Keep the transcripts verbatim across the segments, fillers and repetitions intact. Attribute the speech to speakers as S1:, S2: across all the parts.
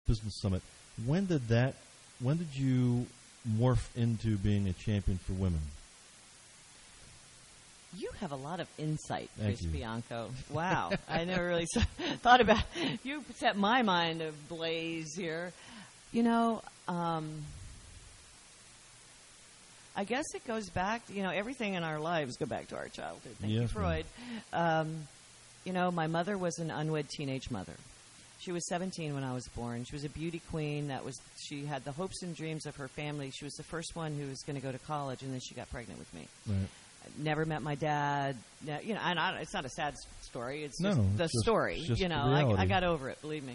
S1: Business Summit. When did that? When did you morph into being a champion for women?
S2: You have a lot of insight,
S1: Thank
S2: Chris
S1: you.
S2: Bianco. Wow. I never really thought about it. You set my mind ablaze here. You know, um, I guess it goes back, you know, everything in our lives go back to our childhood. Thank
S1: Yes,
S2: you, Freud. Um, you know, my mother was an unwed teenage mother. She was seventeen when I was born. She was a beauty queen. That was she had the hopes and dreams of her family. She was the first one who was going to go to college, and then she got pregnant with me.
S1: Right.
S2: Never met my dad. Ne- you know, and I, it's not a sad s- story. It's
S1: No,
S2: just
S1: it's
S2: the
S1: just-
S2: story.
S1: it's just
S2: you
S1: the
S2: know, I,
S1: reality.
S2: I got over it. Believe me.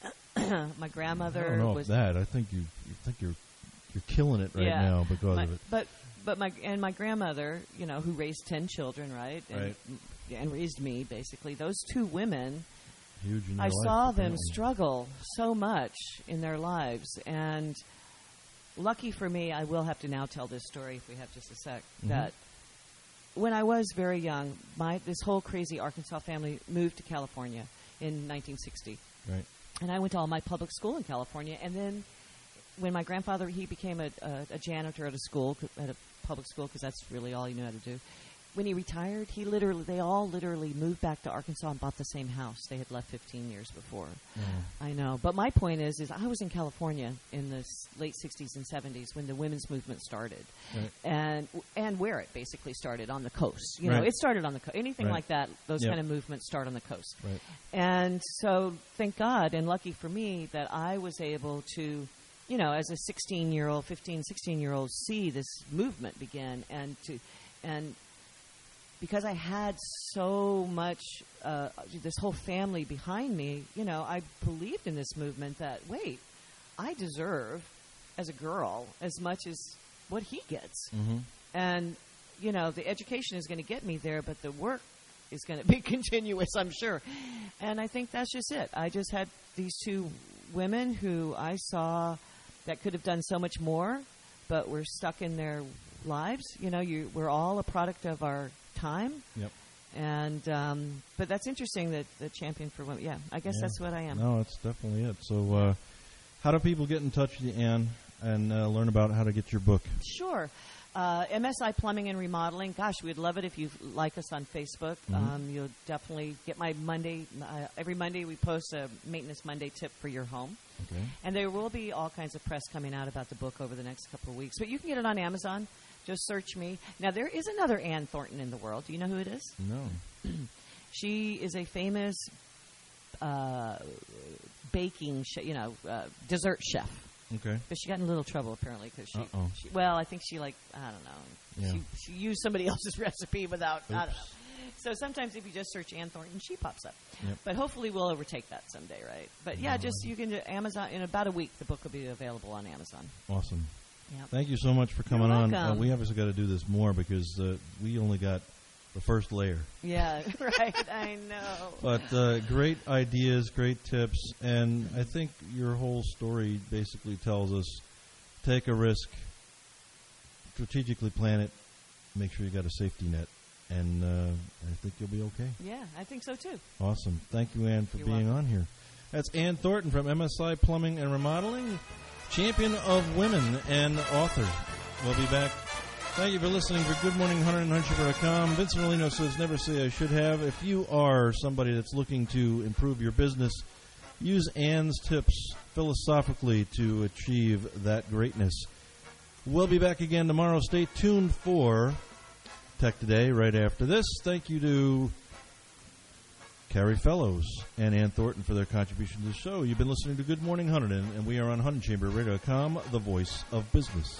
S2: My grandmother
S1: I don't know
S2: was
S1: that. I think you, you think you're you're killing it right
S2: yeah,
S1: now because
S2: my,
S1: of it.
S2: But but my and my grandmother, you know, who raised ten children, right, and,
S1: Right.
S2: and raised me basically. Those two women.
S1: Huge in your
S2: I
S1: life,
S2: saw them
S1: apparently.
S2: struggle so much in their lives, and lucky for me, I will have to now tell this story if we have just a sec.
S1: Mhm.
S2: That when I was very young, my this whole crazy Arkansas family moved to California in nineteen sixty,
S1: Right.
S2: and I went to all my public school in California. And then when my grandfather he became a, a, a janitor at a school at a public school because that's really all he knew how to do. When he retired, he literally, they all literally moved back to Arkansas and bought the same house they had left fifteen years before.
S1: Yeah.
S2: I know. But my point is, is I was in California in the s- late sixties and seventies when the women's movement started.
S1: Right.
S2: And and where it basically started, on the coast. You know,
S1: Right.
S2: it started on the coast. Anything
S1: Right.
S2: like that, those
S1: Yep.
S2: kind of movements start on the coast.
S1: Right.
S2: And so, thank God, and lucky for me, that I was able to, you know, as a sixteen-year-old, fifteen, sixteen-year-old, see this movement begin, and to, and because I had so much, uh, this whole family behind me, you know, I believed in this movement that, wait, I deserve, as a girl, as much as what he gets.
S1: Mm-hmm.
S2: And, you know, the education is going to get me there, but the work is going to be continuous, I'm sure. And I think that's just it. I just had these two women who I saw that could have done so much more, but were stuck in their lives. You know, you, we're all a product of our time.
S1: Yep.
S2: And, um, but that's interesting that the champion for women, yeah, I guess
S1: Yeah.
S2: that's what I am.
S1: No, that's definitely it. So, uh, how do people get in touch with you, Ann, and uh, learn about how to get your book?
S2: Sure. Uh, M S I Plumbing and Remodeling. Gosh, we'd love it if you like us on Facebook.
S1: Mhm.
S2: Um, you'll definitely get my Monday. Uh, every Monday we post a Maintenance Monday tip for your home.
S1: Okay.
S2: And there will be all kinds of press coming out about the book over the next couple of weeks. But you can get it on Amazon. Just search me. Now, there is another Ann Thornton in the world. Do you know who it is?
S1: No.
S2: She is a famous uh, baking, sh- you know, uh, dessert chef.
S1: Okay.
S2: But she got in a little trouble apparently because she,
S1: Uh-oh.
S2: she, well, I think she like I don't know,
S1: Yeah.
S2: she she used somebody else's recipe without I don't know.
S1: Oops.
S2: So sometimes if you just search Ann Thornton, she pops up.
S1: Yep.
S2: But hopefully we'll overtake that someday, right? But yeah,
S1: No,
S2: just
S1: I-
S2: you can do Amazon in about a week. The book will be available on Amazon.
S1: Awesome.
S2: Yep.
S1: Thank you so much for coming
S2: You're
S1: on. Uh,
S2: welcome.
S1: we obviously got to do this more because uh, we only got the first layer.
S2: Yeah, right. I know.
S1: But uh, great ideas, great tips, and I think your whole story basically tells us take a risk, strategically plan it, make sure you got a safety net, and uh, I think you'll be okay.
S2: Yeah, I think so too.
S1: Awesome. Thank you, Ann, for
S2: You're
S1: being
S2: welcome.
S1: on here. That's Ann Thornton from M S I Plumbing and Remodeling, champion of women and author. We'll be back. Thank you for listening for Good Morning Hunter and Hunter dot com. Vincent Molino says, never say I should have. If you are somebody that's looking to improve your business, use Ann's tips philosophically to achieve that greatness. We'll be back again tomorrow. Stay tuned for Tech Today right after this. Thank you to Carrie Fellows and Ann Thornton for their contribution to the show. You've been listening to Good Morning Hunterdon, and we are on Hunting Chamber Radio dot com, the voice of business.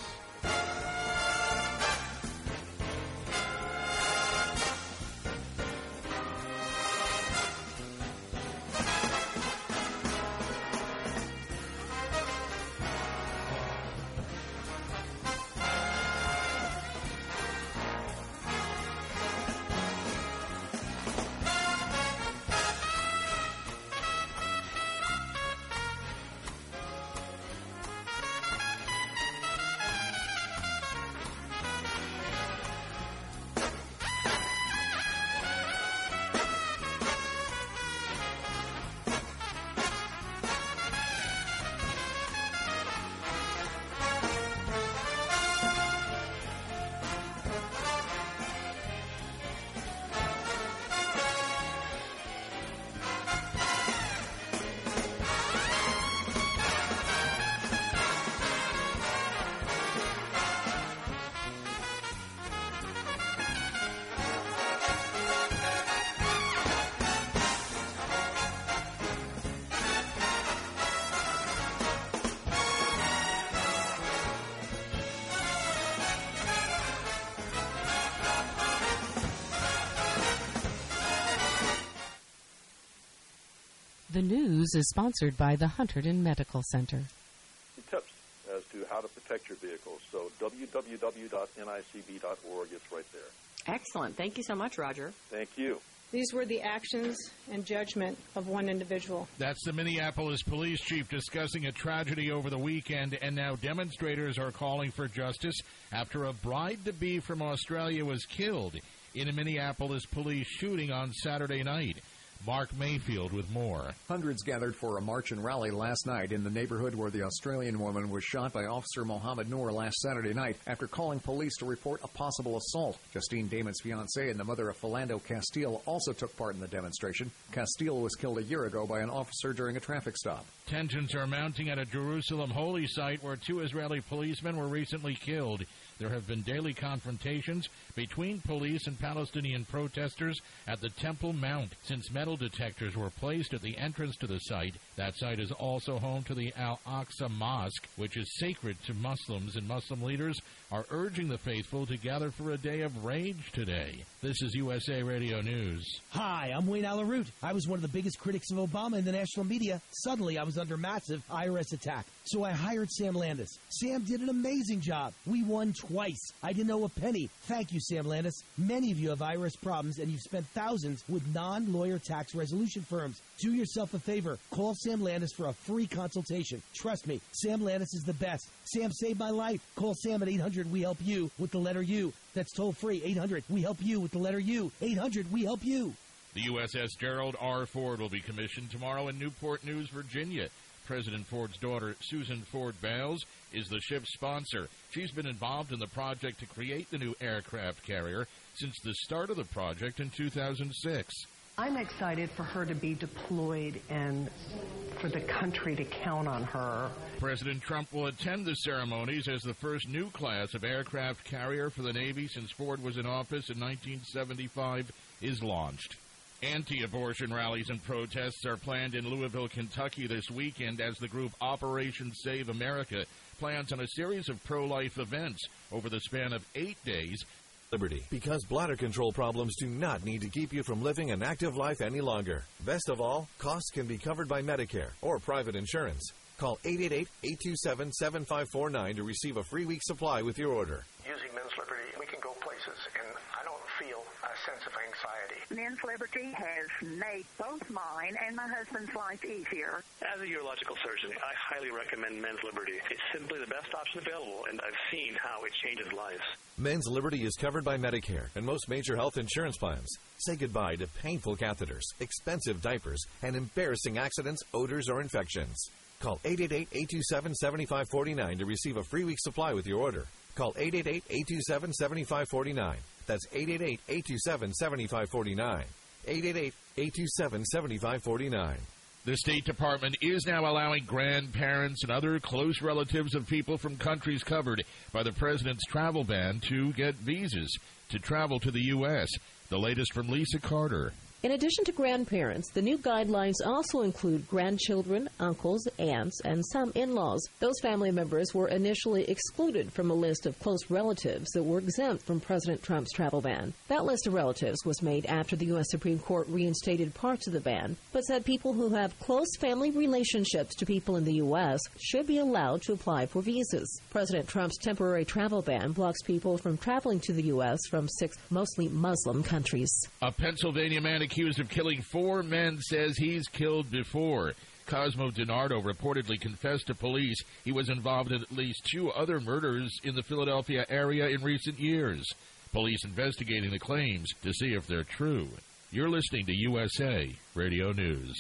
S3: The news is sponsored by the Hunterdon Medical Center.
S4: Tips as to how to protect your vehicles. So w w w dot n i c b dot org is right there.
S5: Excellent. Thank you so much, Roger.
S4: Thank you.
S6: These were the actions and judgment of one individual.
S7: That's the Minneapolis police chief discussing a tragedy over the weekend, and now demonstrators are calling for justice after a bride-to-be from Australia was killed in a Minneapolis police shooting on Saturday night. Mark Mayfield with more.
S8: Hundreds gathered for a march and rally last night in the neighborhood where the Australian woman was shot by Officer Mohammed Noor last Saturday night after calling police to report a possible assault. Justine Damon's fiancée and the mother of Philando Castile also took part in the demonstration. Castile was killed a year ago by an officer during a traffic stop.
S7: Tensions are mounting at a Jerusalem holy site where two Israeli policemen were recently killed. There have been daily confrontations between police and Palestinian protesters at the Temple Mount since metal detectors were placed at the entrance to the site. That site is also home to the Al-Aqsa Mosque, which is sacred to Muslims, and Muslim leaders are urging the faithful to gather for a day of rage today. This is U S A Radio News.
S9: Hi, I'm Wayne Alaroot. I was one of the biggest critics of Obama in the national media. Suddenly, I was under massive I R S attack. So I hired Sam Landis. Sam did an amazing job. We won twice. I didn't owe a penny. Thank you, Sam Landis. Many of you have I R S problems, and you've spent thousands with non-lawyer tax resolution firms. Do yourself a favor. Call Sam Landis for a free consultation. Trust me, Sam Landis is the best. Sam saved my life. Call Sam at eight hundred we help you with the letter U. That's toll free. eight hundred we help you with the letter U. eight hundred we help you.
S7: The U S S Gerald R. Ford will be commissioned tomorrow in Newport News, Virginia. President Ford's daughter, Susan Ford Bales, is the ship's sponsor. She's been involved in the project to create the new aircraft carrier since the start of the project in two thousand six.
S10: I'm excited for her to be deployed and for the country to count on her.
S7: President Trump will attend the ceremonies as the first new class of aircraft carrier for the Navy since Ford was in office in nineteen seventy-five is launched. Anti-abortion rallies and protests are planned in Louisville, Kentucky this weekend as the group Operation Save America plans on a series of pro-life events over the span of eight days.
S11: Liberty, because bladder control problems do not need to keep you from living an active life any longer. Best of all, costs can be covered by Medicare or private insurance. Call eight eight eight, eight two seven, seven five four nine to receive a free week supply with your order.
S12: Using Men's Liberty, we can go places, and I don't feel a sense of anxiety.
S13: Men's Liberty has made both mine and my husband's life easier.
S12: As a urological surgeon, I highly recommend Men's Liberty. It's simply the best option available, and I've seen how it changes lives.
S11: Men's Liberty is covered by Medicare and most major health insurance plans. Say goodbye to painful catheters, expensive diapers, and embarrassing accidents, odors, or infections. Call eight eight eight, eight two seven, seven five four nine to receive a free week supply with your order. Call eight eight eight, eight two seven, seven five four nine. That's eight eight eight, eight two seven, seven five four nine. eight eight eight, eight two seven, seven five four nine.
S7: The State Department is now allowing grandparents and other close relatives of people from countries covered by the president's travel ban to get visas to travel to the U S. The latest from Lisa Carter.
S14: In addition to grandparents, the new guidelines also include grandchildren, uncles, aunts, and some in-laws. Those family members were initially excluded from a list of close relatives that were exempt from President Trump's travel ban. That list of relatives was made after the U S Supreme Court reinstated parts of the ban, but said people who have close family relationships to people in the U S should be allowed to apply for visas. President Trump's temporary travel ban blocks people from traveling to the U S from six mostly Muslim countries.
S7: A Pennsylvania man accused of killing four men says he's killed before. Cosmo DiNardo reportedly confessed to police he was involved in at least two other murders in the Philadelphia area in recent years. Police investigating the claims to see if they're true. You're listening to U S A Radio News.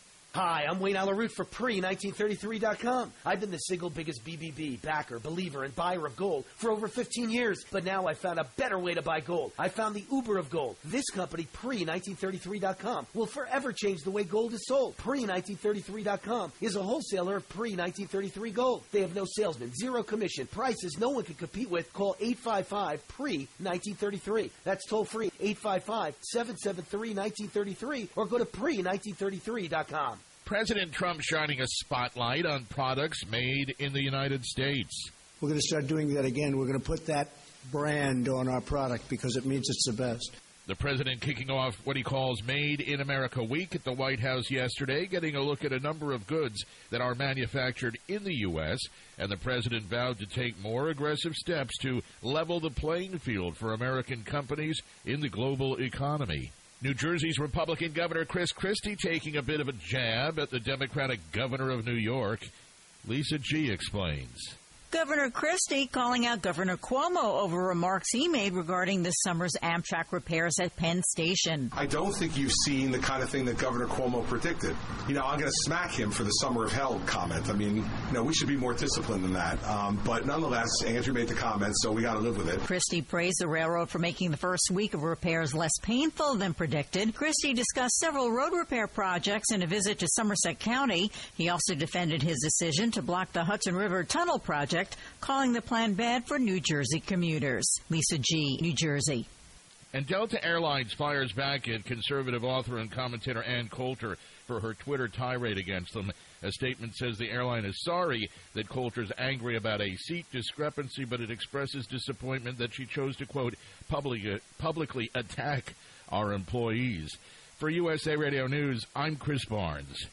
S9: Hi, I'm Wayne Alaroot for pre nineteen thirty-three dot com. I've been the single biggest B B B, backer, believer, and buyer of gold for over fifteen years. But now I found a better way to buy gold. I found the Uber of gold. This company, pre nineteen thirty-three dot com, will forever change the way gold is sold. pre nineteen thirty-three dot com is a wholesaler of pre nineteen thirty-three gold. They have no salesman, zero commission, prices no one can compete with. Call eight five five, pre nineteen thirty-three. That's toll free, eight five five, seven seven three, one nine three three, or go to pre nineteen thirty-three dot com.
S7: President Trump shining a spotlight on products made in the United States.
S15: We're going to start doing that again. We're going to put that brand on our product because it means it's the best.
S7: The president kicking off what he calls Made in America Week at the White House yesterday, getting a look at a number of goods that are manufactured in the U S, and the president vowed to take more aggressive steps to level the playing field for American companies in the global economy. New Jersey's Republican Governor Chris Christie taking a bit of a jab at the Democratic governor of New York. Lisa G. explains.
S5: Governor Christie calling out Governor Cuomo over remarks he made regarding this summer's Amtrak repairs at Penn Station.
S15: I don't think you've seen the kind of thing that Governor Cuomo predicted. You know, I'm going to smack him for the summer of hell comment. I mean, you know, we should be more disciplined than that. Um, but nonetheless, Andrew made the comment, so we got to live with it.
S5: Christie praised the railroad for making the first week of repairs less painful than predicted. Christie discussed several road repair projects in a visit to Somerset County. He also defended his decision to block the Hudson River Tunnel project, calling the plan bad for New Jersey commuters. Lisa G., New Jersey.
S7: And Delta Airlines fires back at conservative author and commentator Ann Coulter for her Twitter tirade against them. A statement says the airline is sorry that Coulter's angry about a seat discrepancy, but it expresses disappointment that she chose to, quote, public, publicly attack our employees. For U S A Radio News, I'm Chris Barnes.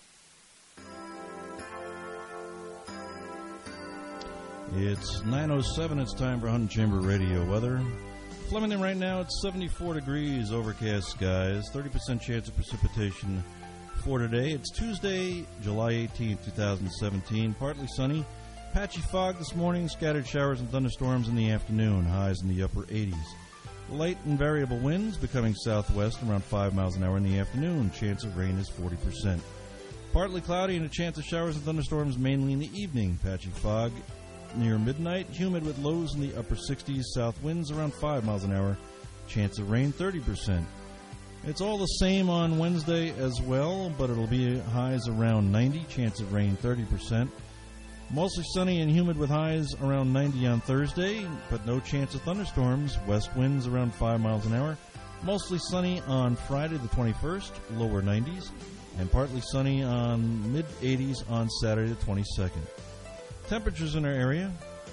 S1: It's nine oh seven. It's time for Hunt Chamber Radio weather. Flemington right now, it's seventy-four degrees, overcast skies, thirty percent chance of precipitation for today. It's Tuesday, July eighteenth, twenty seventeen. Partly sunny, patchy fog this morning, scattered showers and thunderstorms in the afternoon, highs in the upper eighties. Light and variable winds becoming southwest around five miles an hour in the afternoon. Chance of rain is forty percent. Partly cloudy and a chance of showers and thunderstorms mainly in the evening. Patchy fog near midnight, humid with lows in the upper sixties, south winds around five miles an hour, chance of rain thirty percent. It's all the same on Wednesday as well, but it'll be highs around ninety, chance of rain thirty percent. Mostly sunny and humid with highs around ninety on Thursday, but no chance of thunderstorms, west winds around five miles an hour. Mostly sunny on Friday the twenty-first, lower nineties, and partly sunny on mid eighties on Saturday the twenty-second. Temperatures in our area.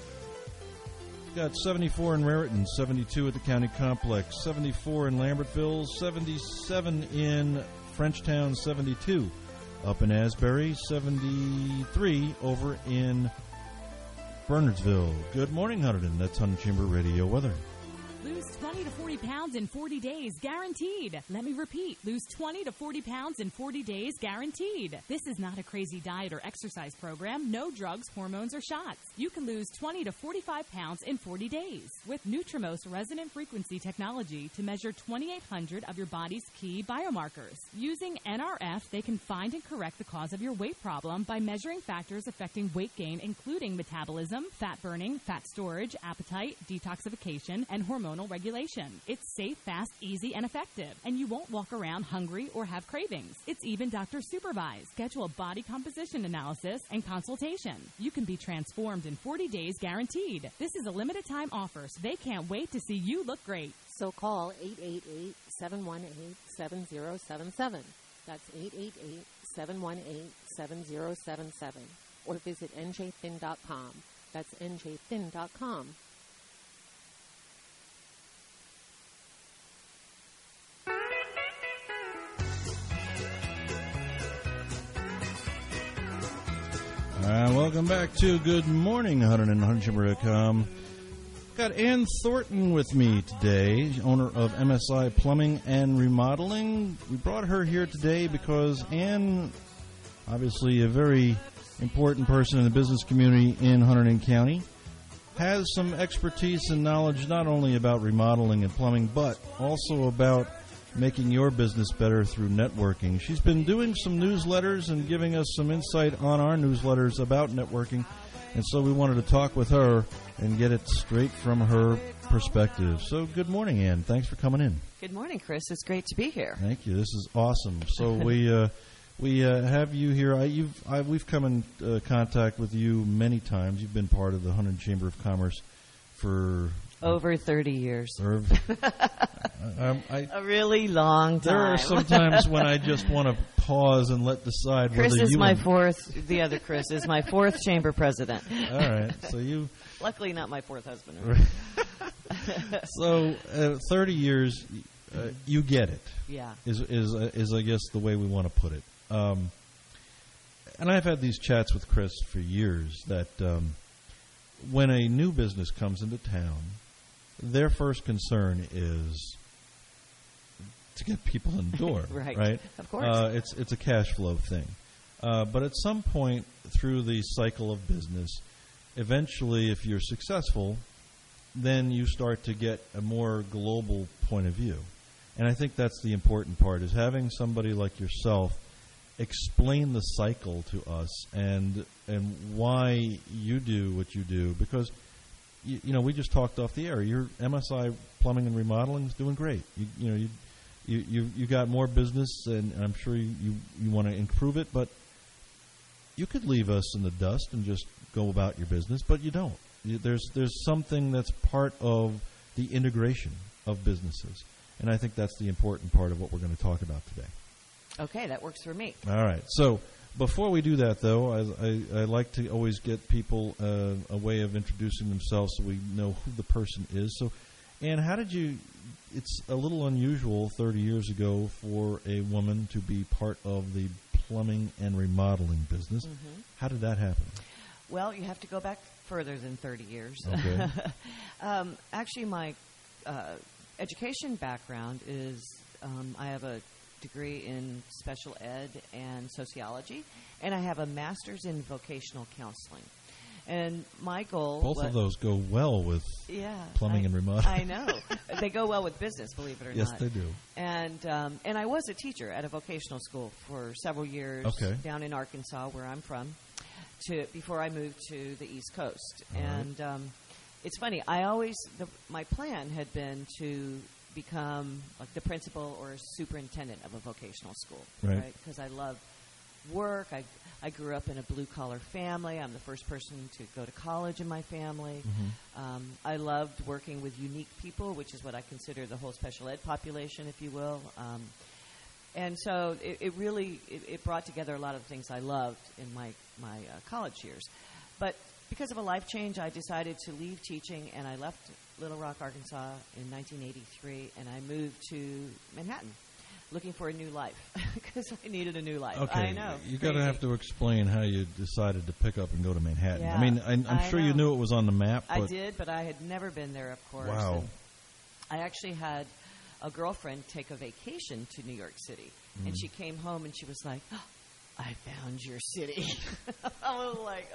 S1: Got seventy-four in Raritan, seventy-two at the county complex, seventy-four in Lambertville, seventy-seven in Frenchtown, seventy-two up in Asbury, seventy-three over in Bernardsville. Good morning, Hunterdon. That's Hunt Chamber Radio weather.
S16: Lose twenty to forty pounds in forty days, guaranteed. Let me repeat. Lose twenty to forty pounds in forty days, guaranteed. This is not a crazy diet or exercise program. No drugs, hormones, or shots. You can lose twenty to forty-five pounds in forty days with Nutrimost resonant frequency technology to measure twenty-eight hundred of your body's key biomarkers. Using N R F, they can find and correct the cause of your weight problem by measuring factors affecting weight gain, including metabolism, fat burning, fat storage, appetite, detoxification, and hormonal regulation. It's safe, fast, easy, and effective, and you won't walk around hungry or have cravings. It's even doctor supervised. Schedule a body composition analysis and consultation. You can be transformed in forty days, guaranteed. This is a limited time offer, so they can't wait to see you look great.
S3: So call eight eight eight, seven one eight, seven zero seven seven. That's eight eight eight, seven one eight, seven zero seven seven. Or visit N J thin dot com. That's N J thin dot com.
S1: Uh, welcome back to Good Morning, Hunterdon and Hunt Chamber dot com. Got Ann Thornton with me today, owner of M S I Plumbing and Remodeling. We brought her here today because Ann, obviously a very important person in the business community in Hunterdon County, has some expertise and knowledge not only about remodeling and plumbing, but also about making your business better through networking. She's been doing some newsletters and giving us some insight on our newsletters about networking, and so we wanted to talk with her and get it straight from her perspective. So good morning, Ann. Thanks for coming in.
S2: Good morning, Chris. It's great to be here.
S1: Thank you. This is awesome. So we uh, we uh, have you here. I, you've I, we've come in uh, contact with you many times. You've been part of the Hunterdon Chamber of Commerce for
S2: over thirty years.
S1: Or, um, I,
S2: a really long time.
S1: There are some times when I just want to pause and let decide
S2: Chris
S1: whether
S2: is
S1: you
S2: my
S1: and
S2: fourth. The other Chris is my fourth chamber president.
S1: All right, so you.
S2: Luckily, not my fourth husband.
S1: So, uh, thirty years. Uh, uh, you get it.
S2: Yeah.
S1: Is is uh, is I guess the way we want to put it. Um, and I've had these chats with Chris for years that um, when a new business comes into town, their first concern is to get people in the door.
S2: Right.
S1: Right.
S2: Of course.
S1: Uh, it's it's a cash flow thing. Uh, but at some point through the cycle of business, eventually, if you're successful, then you start to get a more global point of view. And I think that's the important part, is having somebody like yourself explain the cycle to us and and why you do what you do. Because, you, you know, we just talked off the air. Your M S I Plumbing and Remodeling is doing great. You, you know, you, you, you, you got more business, and I'm sure you, you, you want to improve it, but you could leave us in the dust and just go about your business, but you don't. You, there's there's something that's part of the integration of businesses, and I think that's the important part of what we're going to talk about today.
S2: Okay, that works for me.
S1: All right. So before we do that, though, I, I, I like to always get people uh, a way of introducing themselves so we know who the person is. So, Ann, how did you – it's a little unusual thirty years ago for a woman to be part of the plumbing and remodeling business.
S2: Mm-hmm.
S1: How did that happen?
S2: Well, you have to go back further than thirty years.
S1: Okay.
S2: um, actually, my uh, education background is um, I have a degree in special ed and sociology, and I have a master's in vocational counseling. And my goal
S1: Both
S2: was,
S1: of those go well with
S2: yeah,
S1: plumbing
S2: I,
S1: and remodeling.
S2: I know. They go well with business, believe it or
S1: yes,
S2: not.
S1: Yes, they do.
S2: And um, and I was a teacher at a vocational school for several years
S1: okay.
S2: down in Arkansas, where I'm from, to before I moved to the East Coast.
S1: All
S2: and
S1: right.
S2: um, it's funny. I always the, my plan had been to become like the principal or superintendent of a vocational school,
S1: right?
S2: Because right? I love work. I I grew up in a blue collar family. I'm the first person to go to college in my family.
S1: Mm-hmm.
S2: Um, I loved working with unique people, which is what I consider the whole special ed population, if you will. Um, and so it, it really it, it brought together a lot of the things I loved in my my uh, college years. But because of a life change, I decided to leave teaching, and I left Little Rock, Arkansas in nineteen eighty-three, and I moved to Manhattan, looking for a new life because I needed a new life.
S1: Okay,
S2: I know.
S1: You got to have to explain how you decided to pick up and go to Manhattan.
S2: Yeah,
S1: I mean, I, I'm
S2: I
S1: sure
S2: know.
S1: you knew it was on the map. But
S2: I did, but I had never been there, of course.
S1: Wow.
S2: And I actually had a girlfriend take a vacation to New York City,
S1: mm.
S2: and she came home and she was like, oh, I found your city. I was like,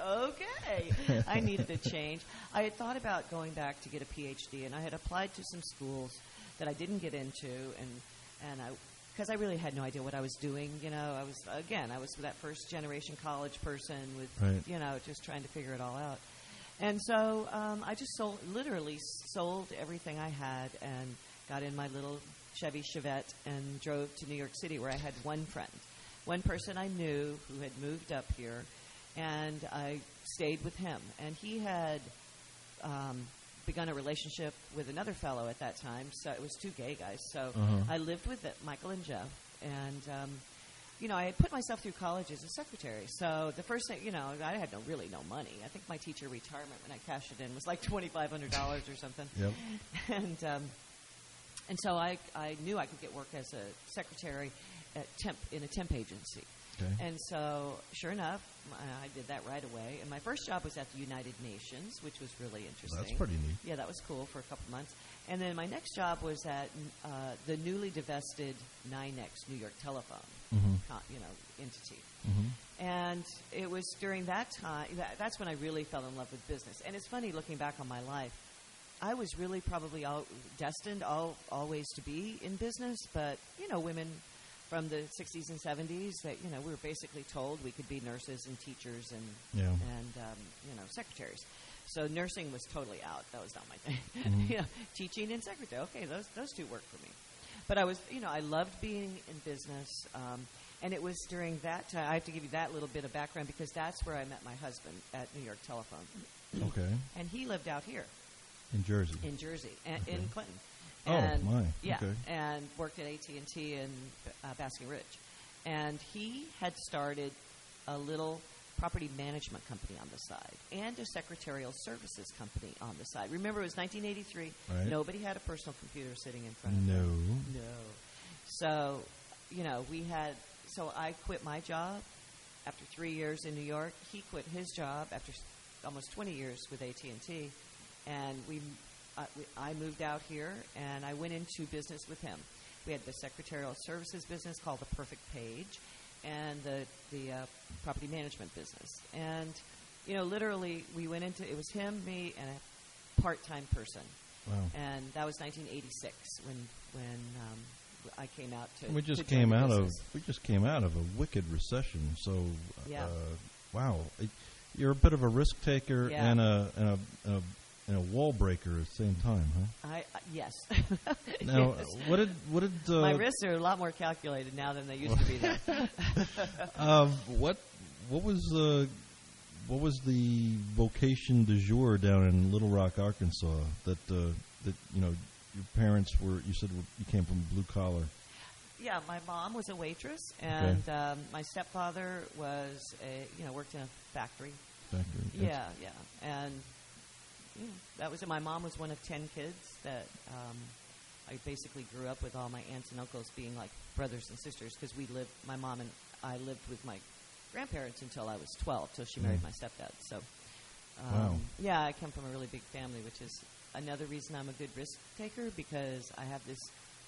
S2: okay. I needed a change. I had thought about going back to get a P H D, and I had applied to some schools that I didn't get into, and, and I, because I really had no idea what I was doing. You know, I was, again, I was that first generation college person with,
S1: right.
S2: you know, just trying to figure it all out. And so um, I just sold, literally sold everything I had and got in my little Chevy Chevette and drove to New York City, where I had one friend. One person I knew who had moved up here, and I stayed with him. And he had um, begun a relationship with another fellow at that time, so it was two gay guys. So
S1: uh-huh.
S2: I lived with it, Michael and Jeff, and um, you know, I had put myself through college as a secretary. So the first thing, you know, I had no really no money. I think my teacher retirement when I cashed it in was like twenty-five hundred dollars or something.
S1: Yep.
S2: And um, and so I I knew I could get work as a secretary at temp in a temp agency.
S1: Okay.
S2: And so, sure enough, I did that right away. And my first job was at the United Nations, which was really interesting.
S1: That's pretty neat.
S2: Yeah, that was cool for a couple months. And then my next job was at uh, the newly divested NYNEX, New York Telephone,
S1: mm-hmm.
S2: uh, you know, entity.
S1: Mm-hmm.
S2: And it was during that time, that, that's when I really fell in love with business. And it's funny, looking back on my life, I was really probably all destined all, always to be in business, but, you know, women from the sixties and seventies that, you know, we were basically told we could be nurses and teachers and,
S1: yeah.
S2: and um, you know, secretaries. So nursing was totally out. That was not my thing.
S1: Mm-hmm.
S2: You know, teaching and secretary, okay, those those two worked for me. But I was, you know, I loved being in business, um, and it was during that time, I have to give you that little bit of background because that's where I met my husband at New York Telephone.
S1: Okay.
S2: And he lived out here.
S1: In Jersey.
S2: In Jersey, and
S1: okay.
S2: in Clinton.
S1: Oh,
S2: and,
S1: my.
S2: Yeah,
S1: okay.
S2: and worked at A T and T in uh, Basking Ridge. And he had started a little property management company on the side and a secretarial services company on the side. Remember, it was nineteen eighty-three.
S1: Right.
S2: Nobody had a personal computer sitting in front of
S1: No.
S2: them. No. So, you know, we had, so I quit my job after three years in New York. He quit his job after s- almost twenty years with A T and T. And we, uh, we, I moved out here, and I went into business with him. We had the secretarial services business called The Perfect Page, and the the uh, property management business. And, you know, literally, we went into, it was him, me, and a part-time person.
S1: Wow.
S2: And that was nineteen eighty-six when when um, I came out to.
S1: We just
S2: to join
S1: came
S2: the
S1: out of
S2: business.
S1: we just came out of a wicked recession. So,
S2: Yeah.
S1: uh, wow, it, you're a bit of a risk taker
S2: Yeah.
S1: and a and a, and a and a wall breaker at the same time, huh?
S2: I uh, yes.
S1: Now,
S2: Yes.
S1: what did what did uh,
S2: my risks are a lot more calculated now than they used to be then.
S1: um, what what was uh, what was the vocation du jour down in Little Rock, Arkansas? That uh, that you know your parents were. You said were, you came from blue collar.
S2: Yeah, my mom was a waitress, and um, my stepfather was a you know worked in a factory.
S1: Factory.
S2: Yeah, yeah, and you know, that was it. My mom was one of ten kids that um, I basically grew up with all my aunts and uncles being like brothers and sisters because we lived. My mom and I lived with my grandparents until I was twelve, till she married
S1: Mm.
S2: my stepdad. So, um,
S1: Wow.
S2: yeah, I come from a really big family, which is another reason I'm a good risk taker because I have this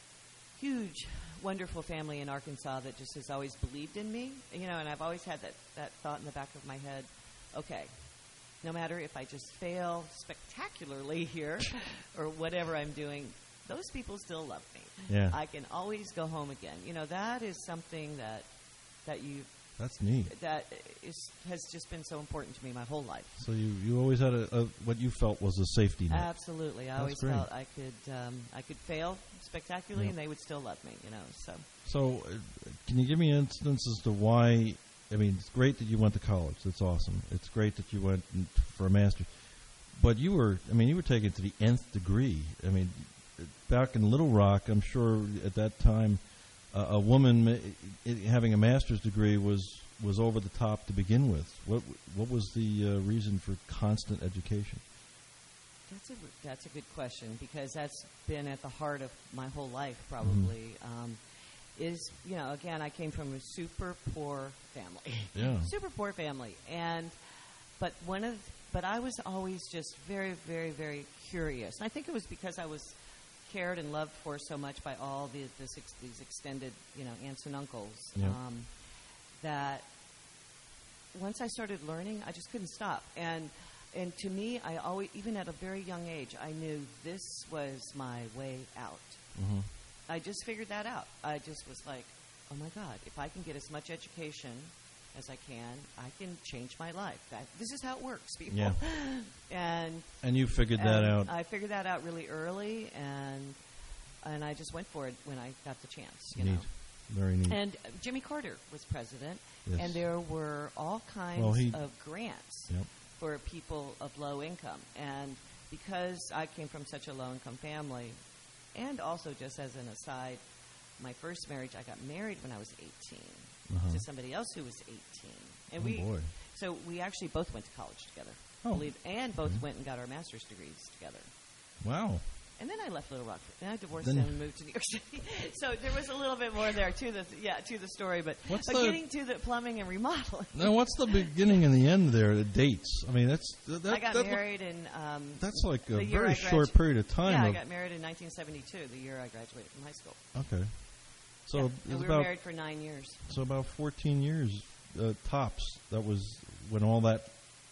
S2: huge, wonderful family in Arkansas that just has always believed in me, you know, and I've always had that, that thought in the back of my head, okay, no matter if I just fail spectacularly here or whatever I'm doing, those people still love me.
S1: Yeah.
S2: I can always go home again. You know, that is something that that you
S1: That's neat.
S2: that is has just been so important to me my whole life.
S1: So you, you always had a, a what you felt was a safety net.
S2: Absolutely. I
S1: That's
S2: always
S1: great.
S2: felt I could um, I could fail spectacularly
S1: Yep.
S2: and they would still love me, you know. So
S1: So, uh, can you give me an instance as to why? I mean, it's great that you went to college. That's awesome. It's great that you went n- for a master's. But you were, I mean, you were taken to the nth degree. I mean, back in Little Rock, I'm sure at that time, uh, a woman ma- I- having a master's degree was, was over the top to begin with. What what was the uh, reason for constant education?
S2: That's a that's a good question because that's been at the heart of my whole life probably. Um, is you know again I came from a super poor family,
S1: Yeah.
S2: super poor family, and but one of but I was always just very very very curious, and I think it was because I was cared and loved for so much by all the this ex, these extended you know aunts and uncles
S1: Yeah.
S2: um, that once I started learning, I just couldn't stop. And and to me, I always, even at a very young age, I knew this was my way out.
S1: Mm-hmm.
S2: I just figured that out. I just was like, oh my God, if I can get as much education as I can, I can change my life. That, this is how it works, people.
S1: Yeah.
S2: and
S1: And you figured that
S2: and
S1: out.
S2: I figured that out really early, and and I just went for it when I got the chance. You
S1: Neat.
S2: know.
S1: Very neat.
S2: And uh, Jimmy Carter was president,
S1: Yes.
S2: and there were all kinds
S1: Well, he-
S2: of grants
S1: Yep.
S2: for people of low income. And because I came from such a low income family, and also just as an aside, my first marriage, I got married when I was eighteen
S1: Uh-huh.
S2: to somebody else who was eighteen. And
S1: Oh,
S2: we,
S1: boy.
S2: so we actually both went to college together,
S1: Oh.
S2: believe, and both
S1: Okay.
S2: went and got our master's degrees together.
S1: Wow.
S2: And then I left Little Rock. Then I divorced
S1: Then-
S2: him and moved to New York City. So there was a little bit more there to the yeah to the story. But,
S1: What's
S2: but
S1: the-
S2: getting to the plumbing and remodeling.
S1: Now, what's the beginning and the end there? The dates. I mean, that's that.
S2: I got
S1: that,
S2: married in. Um,
S1: That's like a
S2: the year
S1: very
S2: I
S1: short
S2: gradu-
S1: period of time
S2: Yeah, I
S1: of-
S2: got married in nineteen seventy-two, the year I graduated from high school.
S1: Okay. So
S2: Yeah,
S1: it
S2: and
S1: was
S2: we
S1: about
S2: were married for nine years.
S1: so about fourteen years uh, tops. That was when all that.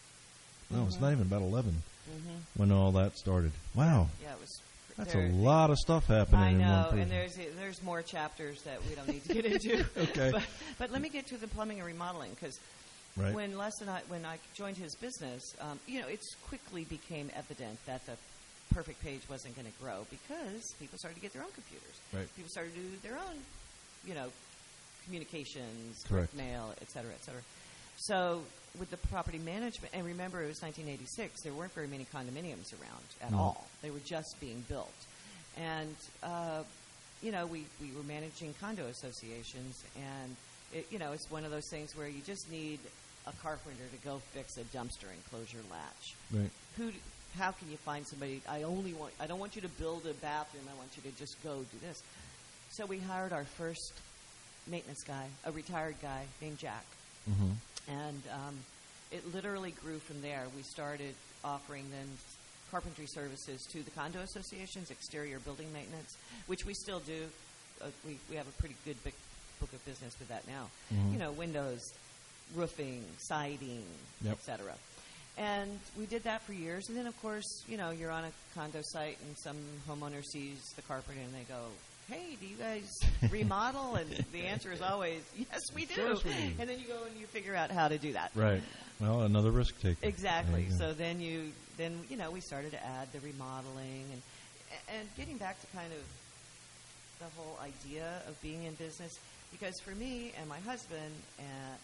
S1: No, it's
S2: Mhm.
S1: not even about eleven
S2: Mhm.
S1: when all that started. Wow.
S2: Yeah, it was.
S1: That's
S2: there-
S1: a lot of stuff happening
S2: I
S1: in one
S2: know,
S1: person.
S2: and there's there's more chapters that we don't need to get into.
S1: Okay.
S2: But, but let me get to the plumbing and remodeling because
S1: Right.
S2: when Les and I when I joined his business, um, you know, it quickly became evident that the Perfect Page wasn't going to grow because people started to get their own computers.
S1: Right.
S2: People started to do their own, you know, communications,
S1: Correct.
S2: direct mail, et cetera, et cetera. So with the property management, and remember it was nineteen eighty-six, there weren't very many condominiums around at
S1: No.
S2: all. They were just being built. And, uh, you know, we, we were managing condo associations, and, it, you know, it's one of those things where you just need a carpenter to go fix a dumpster enclosure latch.
S1: Right.
S2: Who? d- How can you find somebody? I only want. I don't want you to build a bathroom. I want you to just go do this. So we hired our first maintenance guy, a retired guy named Jack,
S1: Mm-hmm.
S2: and um, it literally grew from there. We started offering then carpentry services to the condo associations, exterior building maintenance, which we still do. Uh, we we have a pretty good big book of business with that now.
S1: Mhm.
S2: You know, windows, roofing, siding,
S1: Yep.
S2: et cetera. And we did that for years. And then, of course, you know, you're on a condo site and some homeowner sees the carpenter and they go, hey, do you guys remodel? And the answer is always, yes, we do.
S1: course we do.
S2: And then you go and you figure out how to do that.
S1: Right. Well, another risk taker.
S2: Exactly.
S1: There you go.
S2: So then you, then, you know, we started to add the remodeling and, and getting back to kind of the whole idea of being in business. Because for me and my husband, uh,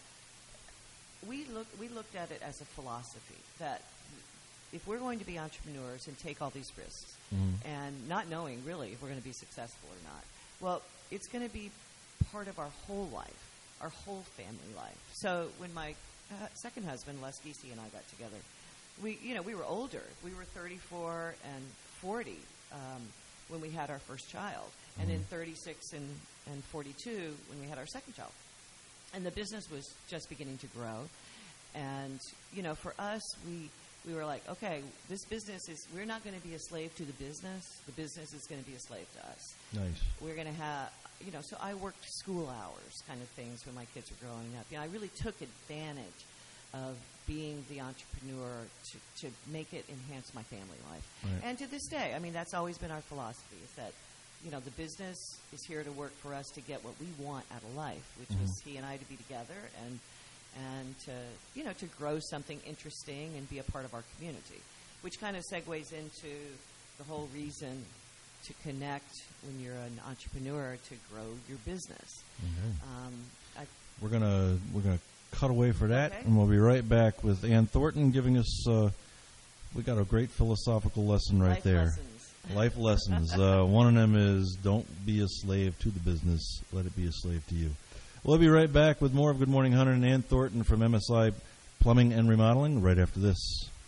S2: we look we looked at it as a philosophy that if we're going to be entrepreneurs and take all these risks
S1: Mhm.
S2: and not knowing really if we're going to be successful or not, well, it's going to be part of our whole life, our whole family life. So when my uh, second husband, Les Giese, and I got together, we you know we were older. We were thirty-four and forty um, when we had our first child, and then thirty-six and, and forty-two when we had our second child. And the business was just beginning to grow. And, you know, for us, we we were like, okay, this business is, we're not going to be a slave to the business. The business is going to be a slave to us.
S1: Nice.
S2: We're going to have, you know, so I worked school hours kind of things when my kids were growing up. You know, I really took advantage of being the entrepreneur to, to make it enhance my family life.
S1: Right.
S2: And to this day, I mean, that's always been our philosophy, is that, you know, the business is here to work for us to get what we want out of life, which
S1: Mhm.
S2: was he and I to be together and and to, you know, to grow something interesting and be a part of our community, which kind of segues into the whole reason to connect when you're an entrepreneur to grow your business.
S1: Okay.
S2: Um, I,
S1: We're gonna we're gonna cut away for that,
S2: Okay.
S1: and we'll be right back with Ann Thornton giving us. Uh, we got a great philosophical lesson right
S2: Life
S1: there.
S2: lessons.
S1: Life lessons. Uh, one of them is don't be a slave to the business; let it be a slave to you. We'll be right back with more of Good Morning Hunter and Ann Thornton from M S I Plumbing and Remodeling right after this.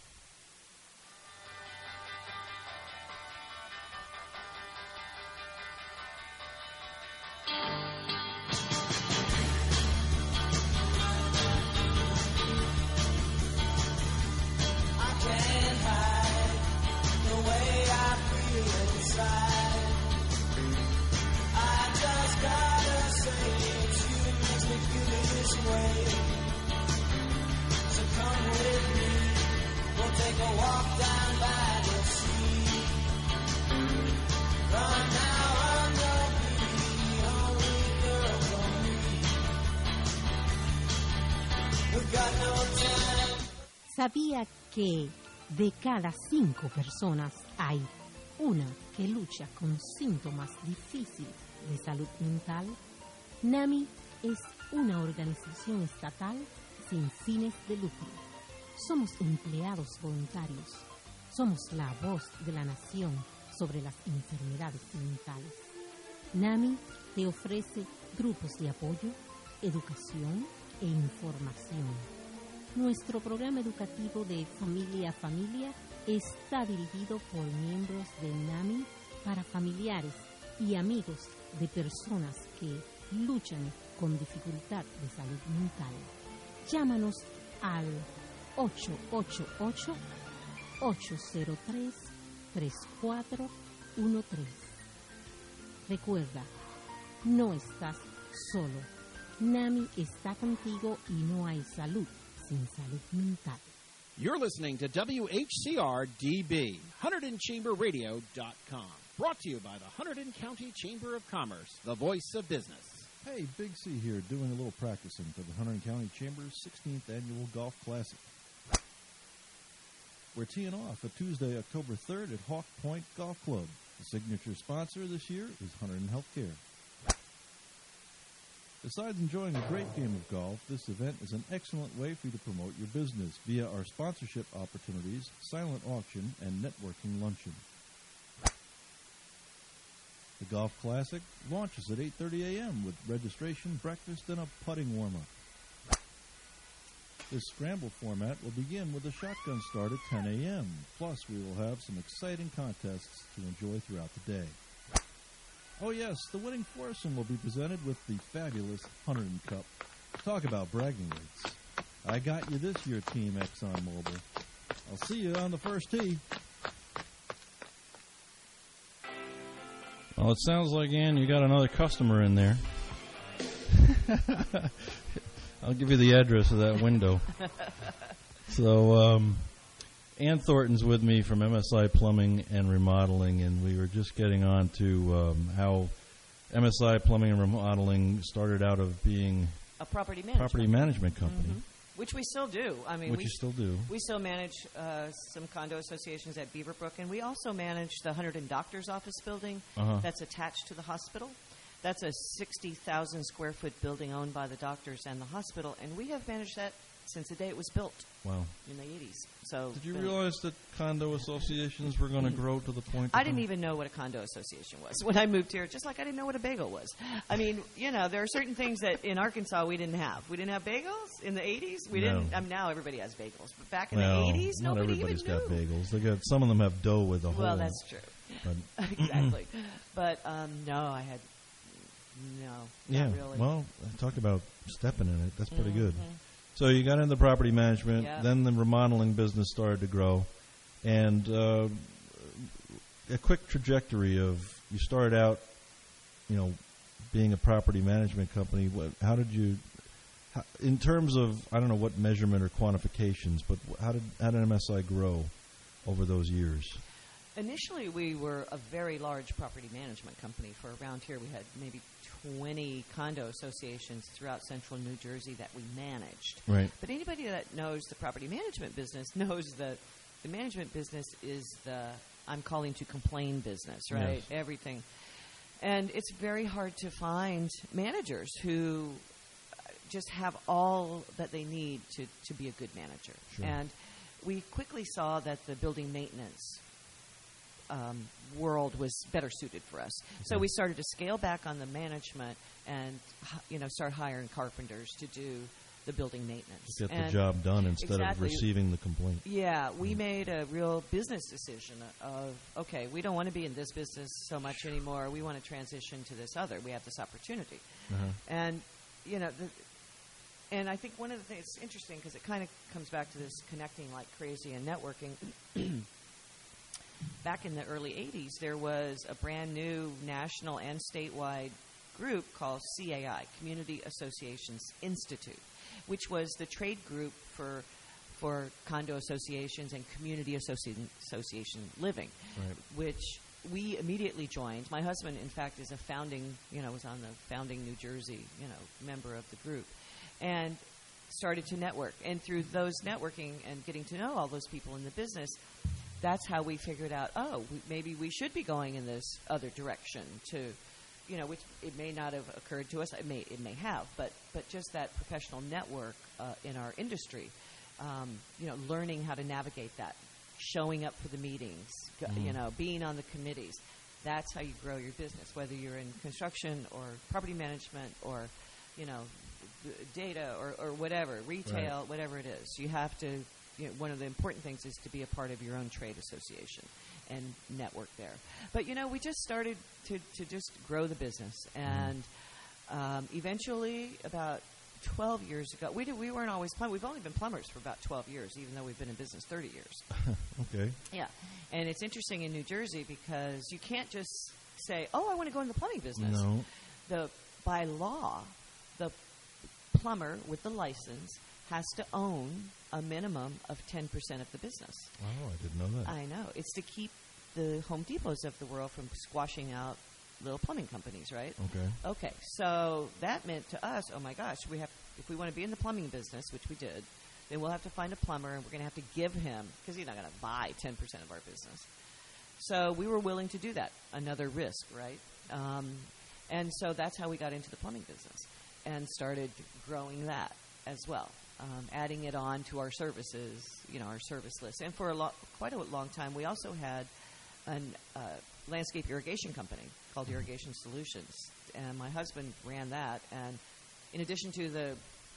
S17: I can't hide the way I feel inside. I just gotta say it's you that makes me feel this way. So come with me, we'll take a walk down by the sea. Run now under the only girl for me. We got no time.
S18: ¿Sabía que de cada cinco personas hay una que lucha con síntomas difíciles de salud mental? NAMI es una organización estatal sin fines de lucro. Somos empleados voluntarios. Somos la voz de la nación sobre las enfermedades mentales. NAMI te ofrece grupos de apoyo, educación e información. Nuestro programa educativo de familia a familia está dirigido por miembros de NAMI para familiares y amigos de personas que luchan con dificultad de salud mental. Llámanos al ocho ocho ocho, ocho cero tres, tres cuatro uno tres. Recuerda, no estás solo. NAMI está contigo y no hay salud sin salud mental.
S19: You're listening to W H C R D B, Hunterdon Chamber Radio dot com. Brought to you by the Hunterdon County Chamber of Commerce, the voice of business.
S20: Hey, Big C here, doing a little practicing for the Hunterdon County Chamber's sixteenth Annual Golf Classic. We're teeing off a Tuesday, October third at Hawk Point Golf Club. The signature sponsor this year is Hunterdon Healthcare. Besides enjoying a great game of golf, this event is an excellent way for you to promote your business via our sponsorship opportunities, silent auction, and networking luncheon. The Golf Classic launches at eight thirty a.m. with registration, breakfast, and a putting warm-up. This scramble format will begin with a shotgun start at ten a.m. Plus, we will have some exciting contests to enjoy throughout the day. Oh yes, the winning foursome will be presented with the fabulous Hunterdon Cup. Talk about bragging rights. I got you this year, Team ExxonMobil. I'll see you on the first tee.
S1: Well, it sounds like, Ann, you got another customer in there. I'll give you the address of that window. So, um, Ann Thornton's with me from M S I Plumbing and Remodeling, and we were just getting on to um, how M S I Plumbing and Remodeling started out of being
S2: a property management,
S1: property management company.
S2: Mm-hmm. Which we still do. I mean,
S1: Which
S2: we
S1: you still do.
S2: We still manage uh, some condo associations at Beaverbrook, and we also manage the Hunterdon Doctor's Office building
S1: uh-huh.
S2: that's attached to the hospital. That's a sixty thousand square foot building owned by the doctors and the hospital, and we have managed that since the day it was built.
S1: Wow.
S2: In the eighties. So
S1: did you realize that condo associations were going to grow to the point?
S2: I didn't even know what a condo association was when I moved here, just like I didn't know what a bagel was. I mean, you know, there are certain things that in Arkansas we didn't have. We didn't have bagels in the eighties. We
S1: No.
S2: didn't. I mean, now everybody has bagels, but back in
S1: well,
S2: the eighties,
S1: not
S2: nobody
S1: everybody's
S2: even
S1: got
S2: knew.
S1: bagels. They got some of them have dough with a hole.
S2: Well, that's true.
S1: But
S2: exactly. But um, no, I had no.
S1: Yeah.
S2: Not really.
S1: Well, talk about stepping in it. That's pretty
S2: Mm-hmm.
S1: good. So you got into property management,
S2: Yep.
S1: then the remodeling business started to grow, and uh, a quick trajectory of you started out, you know, being a property management company. What, how did you, how, in terms of I don't know what measurement or quantifications, but how did how did M S I grow over those years?
S2: Initially, we were a very large property management company. For around here, we had maybe twenty condo associations throughout central New Jersey that we managed.
S1: Right.
S2: But anybody that knows the property management business knows that the management business is the I'm calling to complain business, right?
S1: Yes.
S2: Everything. And it's very hard to find managers who just have all that they need to, to be a good manager.
S1: Sure.
S2: And we quickly saw that the building maintenance Um, world was better suited for us. So we started to scale back on the management and, h- you know, start hiring carpenters to do the building maintenance.
S1: To get
S2: And
S1: the job done instead
S2: exactly.
S1: of receiving the complaint.
S2: Yeah, we made a real business decision of, okay, we don't want to be in this business so much anymore. We want to transition to this other. We have this opportunity.
S1: Uh-huh.
S2: And, you know, the, and I think one of the things, it's interesting because it kind of comes back to this connecting like crazy and networking. Back in the early eighties, there was a brand new national and statewide group called C A I, Community Associations Institute, which was the trade group for for condo associations and community associ- association living,
S1: Right.
S2: which we immediately joined. My husband, in fact, is a founding, you know, was on the founding New Jersey, you know, member of the group, and started to network. And through those networking and getting to know all those people in the business, that's how we figured out, oh, we, maybe we should be going in this other direction to, you know, which it may not have occurred to us. It may it may have, but but just that professional network uh, in our industry, um, you know, learning how to navigate that, showing up for the meetings, go,
S1: Mm.
S2: you know, being on the committees. That's how you grow your business, whether you're in construction or property management or, you know, d- data or, or whatever, retail,
S1: Right.
S2: whatever it is. You have to. You know, one of the important things is to be a part of your own trade association and network there. But, you know, we just started to, to just grow the business. And um, eventually, about twelve years ago, we, did, we weren't always plumbers. We've only been plumbers for about twelve years, even though we've been in business thirty years.
S1: Okay.
S2: Yeah. And it's interesting in New Jersey because you can't just say, oh, I want to go in the plumbing business.
S1: No.
S2: The, by law, the plumber with the license has to own a minimum of ten percent of the business.
S1: Oh, I didn't know that.
S2: I know. It's to keep the Home Depots of the world from squashing out little plumbing companies, right?
S1: Okay.
S2: Okay. So that meant to us, oh my gosh, we have if we want to be in the plumbing business, which we did, then we'll have to find a plumber and we're going to have to give him, because he's not going to buy ten percent of our business. So we were willing to do that, another risk, right? Um, and so that's how we got into the plumbing business and started growing that as well. Um, adding it on to our services, you know, our service list. And for a lo- quite a long time, we also had a uh, landscape irrigation company called Irrigation Solutions. And my husband ran that. And in addition to the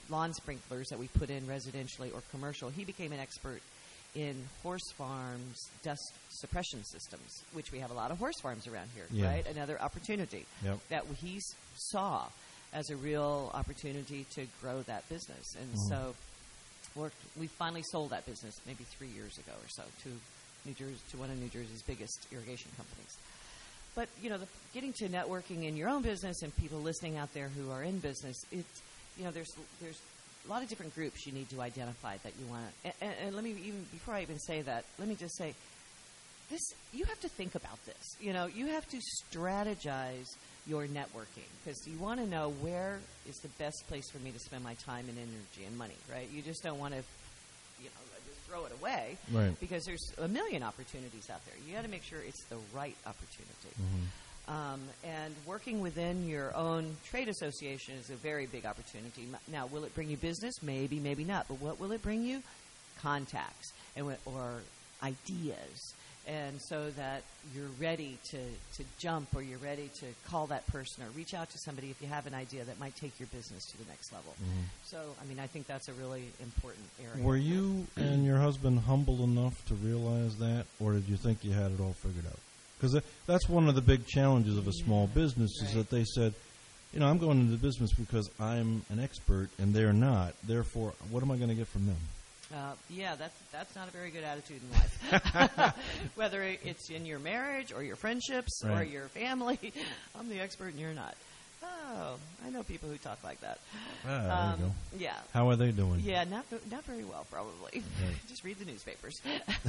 S2: lawn sprinklers that we put in residentially or commercial. He became an expert in horse farms dust suppression systems, which we have a lot of horse farms around here,
S1: Yeah.
S2: right? Another opportunity
S1: Yep.
S2: that he s- saw as a real opportunity to grow that business. And
S1: Mhm.
S2: so we're, we finally sold that business maybe three years ago or so to New Jersey, to one of New Jersey's biggest irrigation companies. But, you know, the, getting to networking in your own business and people listening out there who are in business, it's, you know, there's there's a lot of different groups you need to identify that you want to. And, and let me even, before I even say that, let me just say, this, you have to think about this. You know, you have to strategize your networking because you want to know where is the best place for me to spend my time and energy and money, right? You just don't want to, you know, just throw it away,
S1: Right.
S2: because there's a million opportunities out there. You got to make sure it's the right opportunity.
S1: Mhm.
S2: Um, and working within your own trade association is a very big opportunity. M- Now, will it bring you business? Maybe, maybe not. But what will it bring you? Contacts and wh- or ideas. And so that you're ready to, to jump, or you're ready to call that person or reach out to somebody if you have an idea that might take your business to the next level.
S1: Mhm.
S2: So, I mean, I think that's a really important area.
S1: Were you and your husband humble enough to realize that, or did you think you had it all figured out? Because that's one of the big challenges of a small business is that they said, you know, I'm going into business because I'm an expert and they're not. Therefore, what am I going to get from them?
S2: Uh, yeah, that's that's not a very good attitude in life. Whether it's in your marriage or your friendships or
S1: Right.
S2: your family, I'm the expert and you're not. Oh, I know people who talk like that.
S1: Ah, there
S2: um,
S1: you go.
S2: Yeah.
S1: How are they doing?
S2: Yeah, not th- not very well, probably.
S1: Right.
S2: Just read the newspapers.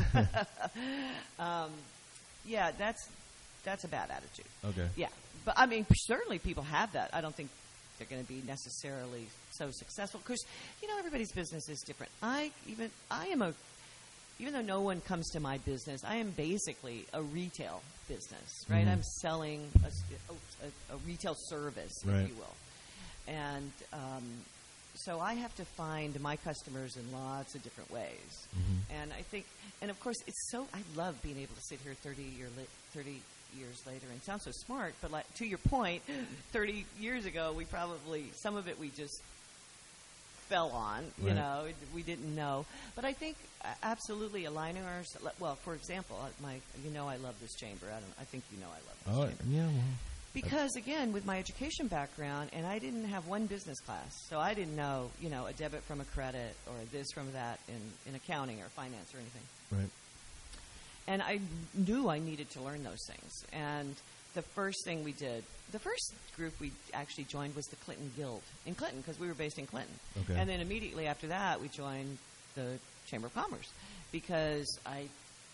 S2: um, yeah, that's that's a bad attitude.
S1: Okay.
S2: Yeah, but I mean, certainly people have that. I don't think they're going to be necessarily so successful because, you know, everybody's business is different. I even I am a even though no one comes to my business, I am basically a retail business, right?
S1: Mhm.
S2: I'm selling a, s- a- a retail service,
S1: Right.
S2: if you will, and um, so I have to find my customers in lots of different ways.
S1: Mhm.
S2: And I think, and of course, it's so I love being able to sit here thirty year li- thirty years later and sound so smart. But like to your point, thirty years ago, we probably some of it we just fell on. You
S1: Right.
S2: know, it, we didn't know. But I think uh, absolutely aligning ourselves. Well, for example, uh, my you know I love this chamber. I don't. I think you know I love this
S1: Oh, yeah. Well,
S2: because, again, with my education background, and I didn't have one business class, so I didn't know, you know, a debit from a credit or this from that in, in accounting or finance or anything.
S1: right.
S2: And I knew I needed to learn those things. And the first thing we did, the first group we actually joined was the Clinton Guild in Clinton, because we were based in Clinton.
S1: Okay.
S2: And then immediately after that, we joined the Chamber of Commerce, because I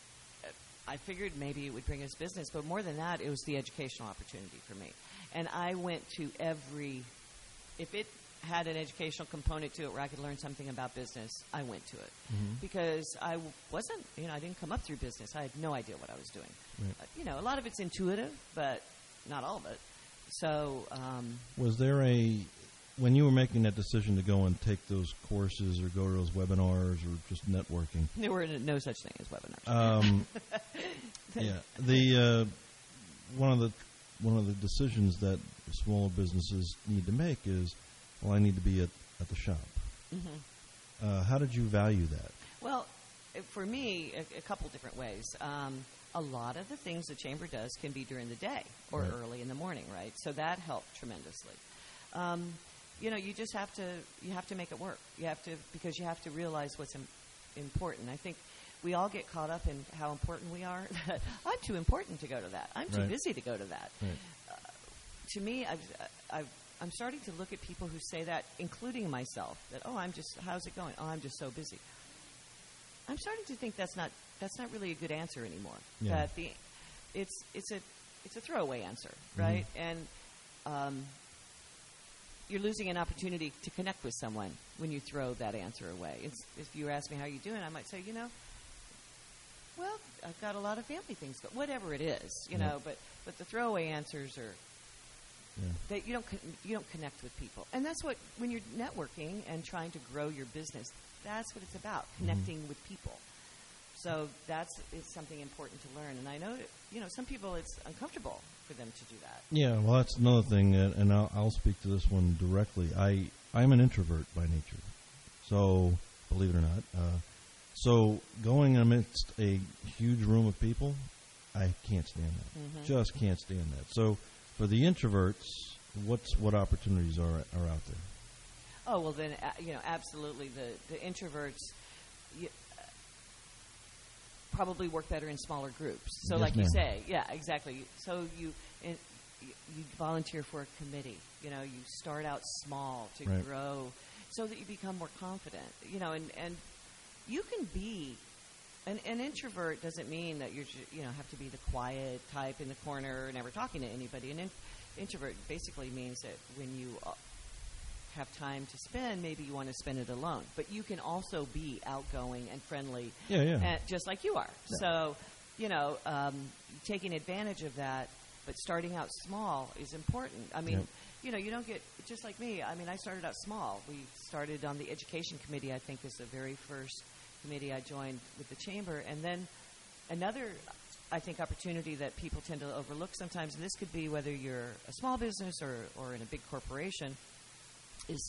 S2: I figured maybe it would bring us business, but more than that, it was the educational opportunity for me. And I went to every, if it had an educational component to it where I could learn something about business, I went to it.
S1: Mhm.
S2: Because I w- wasn't, you know, I didn't come up through business. I had no idea what I was doing.
S1: Right.
S2: Uh, you know, a lot of it's intuitive, but not all of it. So, um,
S1: Was there a, when you were making that decision to go and take those courses or go to those webinars or just networking?
S2: there were no such thing as webinars.
S1: Um, yeah, the uh, one of the one of the decisions that small businesses need to make is, well, I need to be at, at the shop.
S2: Mhm.
S1: Uh, how did you value that?
S2: Well, uh, for me, a, a couple different ways. Um, a lot of the things the chamber does can be during the day or
S1: Right.
S2: early in the morning, right? So that helped tremendously. Um, you know, you just have to you have to make it work. You have to because you have to realize what's im- important. I think we all get caught up in how important we are. I'm too important to go to that. I'm too
S1: Right.
S2: busy to go to that.
S1: Right.
S2: Uh, to me, I've, I've, I'm starting to look at people who say that, including myself, that, oh, I'm just, how's it going? Oh, I'm just so busy. I'm starting to think that's not that's not really a good answer anymore.
S1: Yeah.
S2: That the it's it's a it's a throwaway answer, right?
S1: Mhm.
S2: And um, you're losing an opportunity to connect with someone when you throw that answer away. It's, if you ask me how you doing, I might say, you know, well, I've got a lot of family things, but whatever it is, you
S1: Yeah.
S2: know. But but the throwaway answers are
S1: Yeah.
S2: that you don't con- you don't connect with people, and that's what when you're networking and trying to grow your business, that's what it's about, connecting with people. So that's is something important to learn, and I know that, you know, some people it's uncomfortable for them to do that.
S1: Yeah, well, that's another thing, that, and I'll, I'll speak to this one directly. I I'm an introvert by nature. So, believe it or not. Uh, so, going amidst a huge room of people, I can't stand that.
S2: Mm-hmm.
S1: Just can't stand that. So, for the introverts, what's what opportunities are are out there?
S2: Oh, well, then, uh, you know, absolutely. The, the introverts you, uh, probably work better in smaller groups. So,
S1: Yes,
S2: like
S1: ma'am.
S2: you say, yeah, exactly. So, you, in, you you volunteer for a committee. You know, you start out small to
S1: Right.
S2: grow so that you become more confident. You know, and, and you can be an, an introvert doesn't mean that you're, ju- you know, have to be the quiet type in the corner, never talking to anybody. An in, introvert basically means that when you uh, have time to spend, maybe you want to spend it alone. But you can also be outgoing and friendly,
S1: Yeah, yeah.
S2: and just like you are.
S1: Yeah.
S2: So, you know, um, taking advantage of that, but starting out small is important. I mean,
S1: Yep.
S2: you know, you don't get, just like me, I mean, I started out small. We started on the education committee, I think, is the very first committee I joined with the chamber. And then another, I think, opportunity that people tend to overlook sometimes, and this could be whether you're a small business or, or in a big corporation, is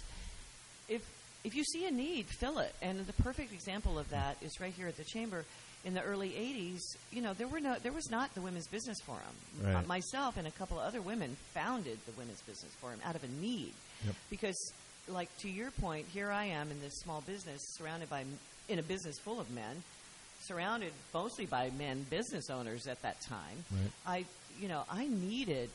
S2: if if you see a need, fill it. And the perfect example of that is right here at the chamber. In the early eighties, you know, there were no, there was not the Women's Business Forum.
S1: Right.
S2: Uh, myself and a couple of other women founded the Women's Business Forum out of a need,
S1: Yep.
S2: because, like to your point, here I am in this small business, surrounded by, in a business full of men, surrounded mostly by men business owners at that time.
S1: Right.
S2: I, you know, I needed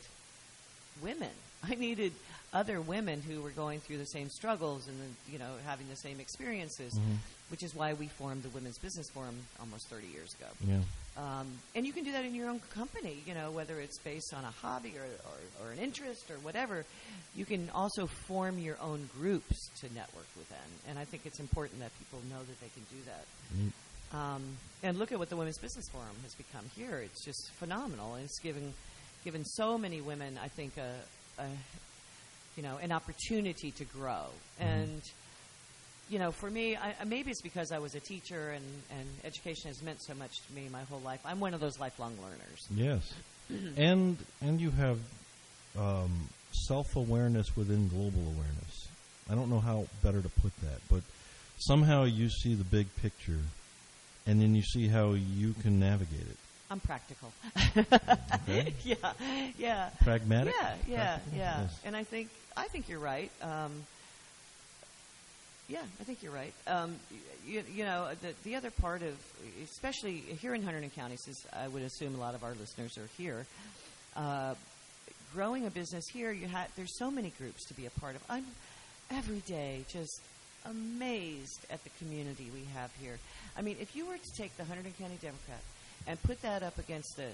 S2: women. I needed other women who were going through the same struggles and, the, you know, having the same experiences,
S1: Mhm.
S2: which is why we formed the Women's Business Forum almost thirty years ago.
S1: Yeah.
S2: Um, and you can do that in your own company, you know, whether it's based on a hobby or, or, or an interest or whatever. You can also form your own groups to network within. And I think it's important that people know that they can do that.
S1: Neat.
S2: Um, and look at what the Women's Business Forum has become here. It's just phenomenal. And it's given, given so many women, I think, a, a you know, an opportunity to grow.
S1: Mm-hmm.
S2: And, you know, for me, I, I- maybe it's because I was a teacher and, and education has meant so much to me my whole life. I'm one of those lifelong learners.
S1: Yes. and and you have um, self-awareness within global awareness. I don't know how better to put that, but somehow you see the big picture, and then you see how you can navigate it.
S2: I'm practical.
S1: Okay.
S2: Yeah, yeah.
S1: Pragmatic?
S2: Yeah, yeah,
S1: Practical?
S2: yeah.
S1: Yes.
S2: And I think I think you're right. Um, yeah, I think you're right. Um, you, you know, the the other part of, especially here in Hunterdon County, since I would assume a lot of our listeners are here, uh, growing a business here, you ha- there's so many groups to be a part of. I'm every day just amazed at the community we have here. I mean, if you were to take the Hunterdon County Democrat and put that up against the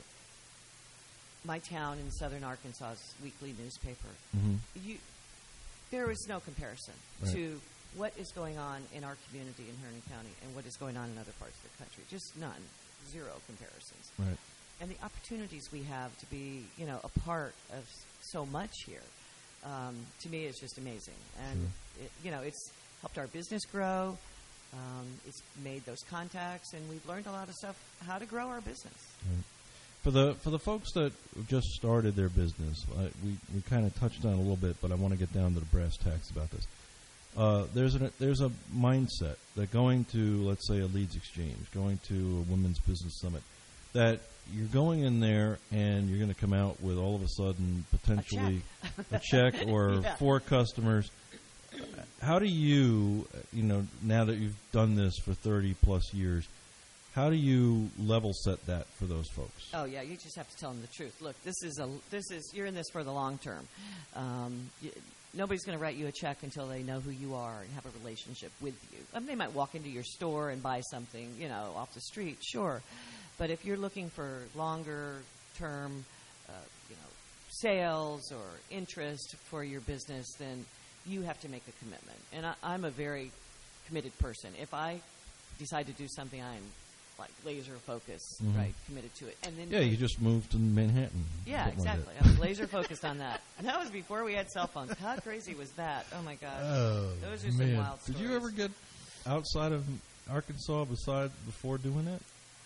S2: my town in southern Arkansas's weekly newspaper,
S1: Mhm.
S2: you there is no comparison
S1: Right.
S2: to what is going on in our community in Hunterdon County and what is going on in other parts of the country. Just none, zero comparisons.
S1: Right.
S2: And the opportunities we have to be, you know, a part of s- so much here, um, to me, is just amazing. And it, you know, it's helped our business grow. Um, it's made those contacts, and we've learned a lot of stuff how to grow our business.
S1: Right. For the for the folks that just started their business, I, we we kind of touched on it a little bit, but I want to get down to the brass tacks about this. Uh, there's an there's a mindset that going to, let's say, a leads exchange, going to a women's business summit, that you're going in there and you're going to come out with all of a sudden potentially a check, a check or
S2: Yeah.
S1: four customers. How do you, you know, now that you've done this for thirty plus years, how do you level set that for those folks?
S2: Oh yeah, you just have to tell them the truth. Look, this is a this is you're in this for the long term. Um, y nobody's going to write you a check until they know who you are and have a relationship with you. I mean, they might walk into your store and buy something, you know, off the street, sure. But if you're looking for longer term, uh, you know, sales or interest for your business, then you have to make a commitment. And I, I'm a very committed person. If I decide to do something, I'm like laser focused,
S1: Mhm.
S2: right, committed to it. And then
S1: Yeah, you just moved to Manhattan.
S2: yeah,
S1: something like
S2: exactly.
S1: that.
S2: I was laser focused on that. And that was before we had cell phones. How crazy was that? Oh my gosh.
S1: Oh,
S2: Those are some
S1: man.
S2: wild
S1: Did
S2: stories.
S1: you ever get outside of Arkansas beside before doing that?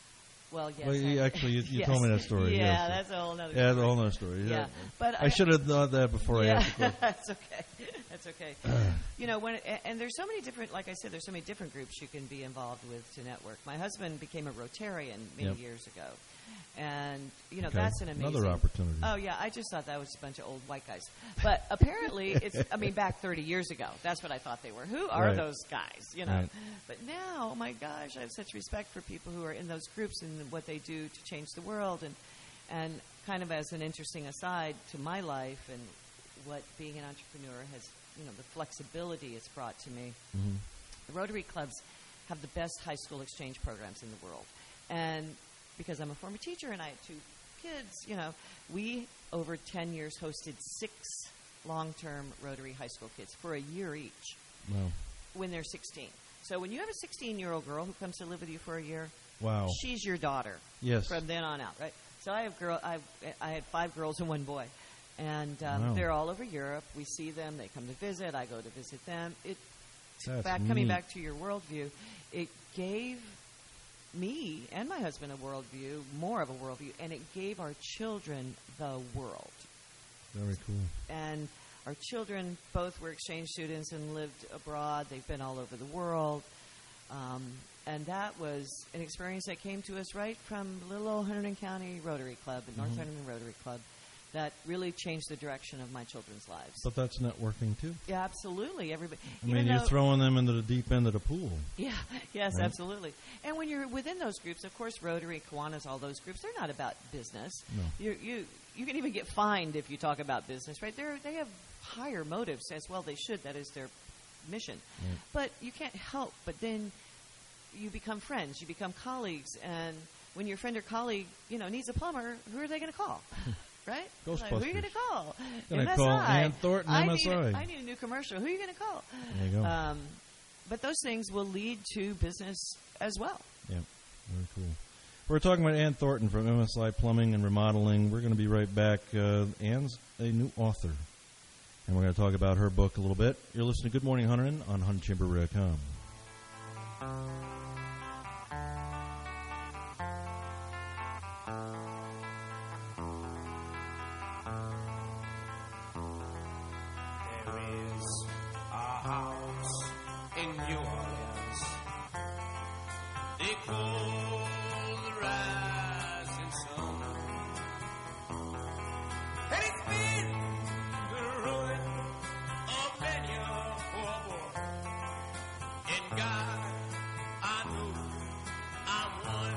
S2: Well, yes.
S1: Well, you,
S2: I,
S1: actually, you, you
S2: yes.
S1: told me that story.
S2: Yeah,
S1: yes.
S2: that's a whole other
S1: Yeah,
S2: story.
S1: that's a whole other story.
S2: Yeah,
S1: Yeah.
S2: but
S1: I,
S2: I
S1: should have thought that before
S2: yeah,
S1: I asked the question.
S2: That's okay. That's okay. You know, when it, and there's so many different, like I said, there's so many different groups you can be involved with to network. My husband became a Rotarian many
S1: Yep.
S2: years ago, and you know
S1: Okay.
S2: that's an amazing
S1: Another opportunity.
S2: Oh yeah, I just thought that was a bunch of old white guys, but apparently it's. I mean, back thirty years ago, that's what I thought they were. Who are
S1: Right.
S2: those guys? You know.
S1: Right.
S2: But now, oh my gosh, I have such respect for people who are in those groups and what they do to change the world, and and kind of as an interesting aside to my life and what being an entrepreneur has, you know, the flexibility it's brought to me.
S1: Mhm.
S2: The Rotary clubs have the best high school exchange programs in the world. And because I'm a former teacher and I had two kids, you know, we, over ten years, hosted six long-term Rotary high school kids for a year each
S1: Wow.
S2: when they're sixteen. So when you have a sixteen-year-old girl who comes to live with you for a year,
S1: Wow.
S2: she's your daughter
S1: Yes.
S2: from then on out, right? So I have girl, I've, I had five girls and one boy. And um,
S1: Wow.
S2: they're all over Europe. We see them. They come to visit. I go to visit them. It,
S1: That's
S2: back coming
S1: neat.
S2: back to your worldview, it gave me and my husband a worldview, more of a worldview, and it gave our children the world.
S1: Very cool.
S2: And our children both were exchange students and lived abroad. They've been all over the world. Um, and that was an experience that came to us right from little old Hunterdon County Rotary Club and North
S1: Mhm.
S2: Hunterdon Rotary Club. That really changed the direction of my children's lives.
S1: But that's networking, too.
S2: Yeah, absolutely. Everybody.
S1: I mean,
S2: even
S1: you're
S2: though-
S1: throwing them into the deep end of the pool.
S2: Yeah, yes,
S1: Right.
S2: absolutely. And when you're within those groups, of course, Rotary, Kiwanis, all those groups, they're not about business.
S1: No.
S2: You you you can even get fined if you talk about business, right? They're, they have higher motives as well. They should. That is their mission.
S1: Right.
S2: But you can't help. But then you become friends. You become colleagues. And when your friend or colleague, you know, needs a plumber, who are they going to call? Right? Like, who are you going to call?
S1: Gonna
S2: M S I.
S1: call Ann Thornton,
S2: I
S1: M S I.
S2: Need, I need a new commercial. Who are you going to call?
S1: There you go.
S2: Um, but those things will lead to business as well.
S1: Yep. Very cool. We're talking about Ann Thornton from M S I Plumbing and Remodeling. We're going to be right back. Uh, Ann's a new author, and we're going to talk about her book a little bit. You're listening to Good Morning Hunterdon on Hunterdon Chamber dot com.
S17: There is a house in New Orleans they call the rising sun, and it's been the ruin of many a poor boy. In God, I know I'm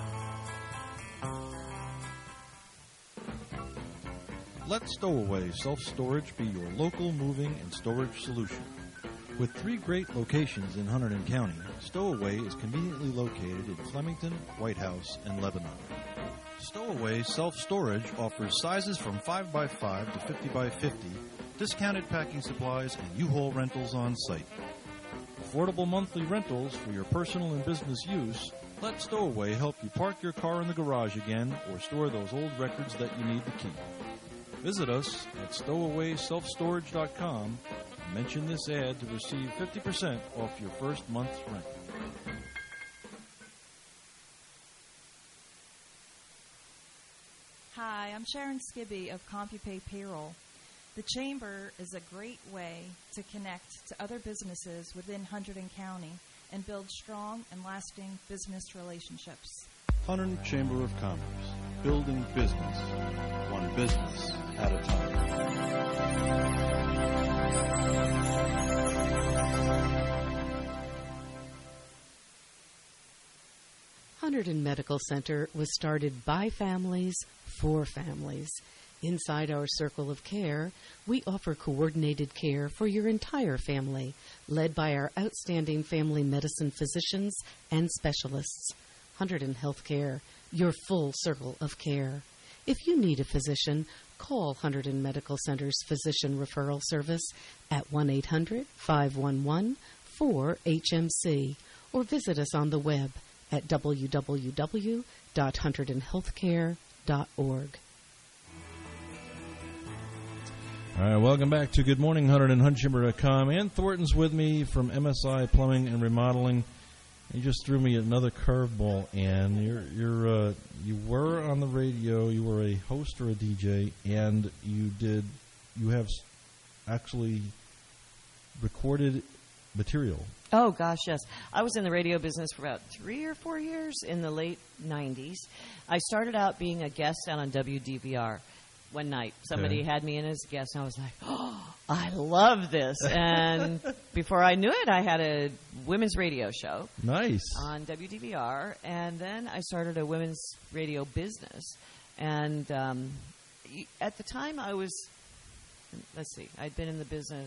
S17: one.
S20: Let Stowaway Self-Storage be your local moving and storage solution. With three great locations in Hunterdon County, Stowaway is conveniently located in Flemington, White House, and Lebanon. Stowaway Self-Storage offers sizes from five by five to fifty by fifty, discounted packing supplies, and U-Haul rentals on site. Affordable monthly rentals for your personal and business use. Let Stowaway help you park your car in the garage again or store those old records that you need to keep. Visit us at stowaway self storage dot com and mention this ad to receive fifty percent off your first month's rent.
S21: Hi, I'm Sharon Skibby of CompuPay Payroll. The Chamber is a great way to connect to other businesses within Hunterdon County and build strong and lasting business relationships.
S20: Hunterdon Chamber of Commerce, building business, one business at a time.
S22: Hunterdon Medical Center was started by families for families. Inside our circle of care, we offer coordinated care for your entire family, led by our outstanding family medicine physicians and specialists. Hunterdon Healthcare, your full circle of care. If you need a physician, call Hunterdon Medical Center's Physician Referral Service at one eight hundred, five one one, four H M C or visit us on the web at w w w dot hunterdon healthcare dot org.
S1: All right, welcome back to Good Morning Hunterdon, Hunt Chamber dot com. Ann Thornton's with me from M S I Plumbing and Remodeling. You just threw me another curveball, Ann. You're you're uh, you were on the radio, you were a host or a D J, and you did, you have s- actually recorded material.
S2: Oh, gosh, yes. I was in the radio business for about three or four years in the late nineties. I started out being a guest out on W D V R one night. Somebody
S1: Okay.
S2: had me in as a guest, and I was like, oh, I love this. And before I knew it, I had a women's radio show.
S1: Nice.
S2: On W D V R, and then I started a women's radio business. And um, y- at the time, I was, let's see, I'd been in the business,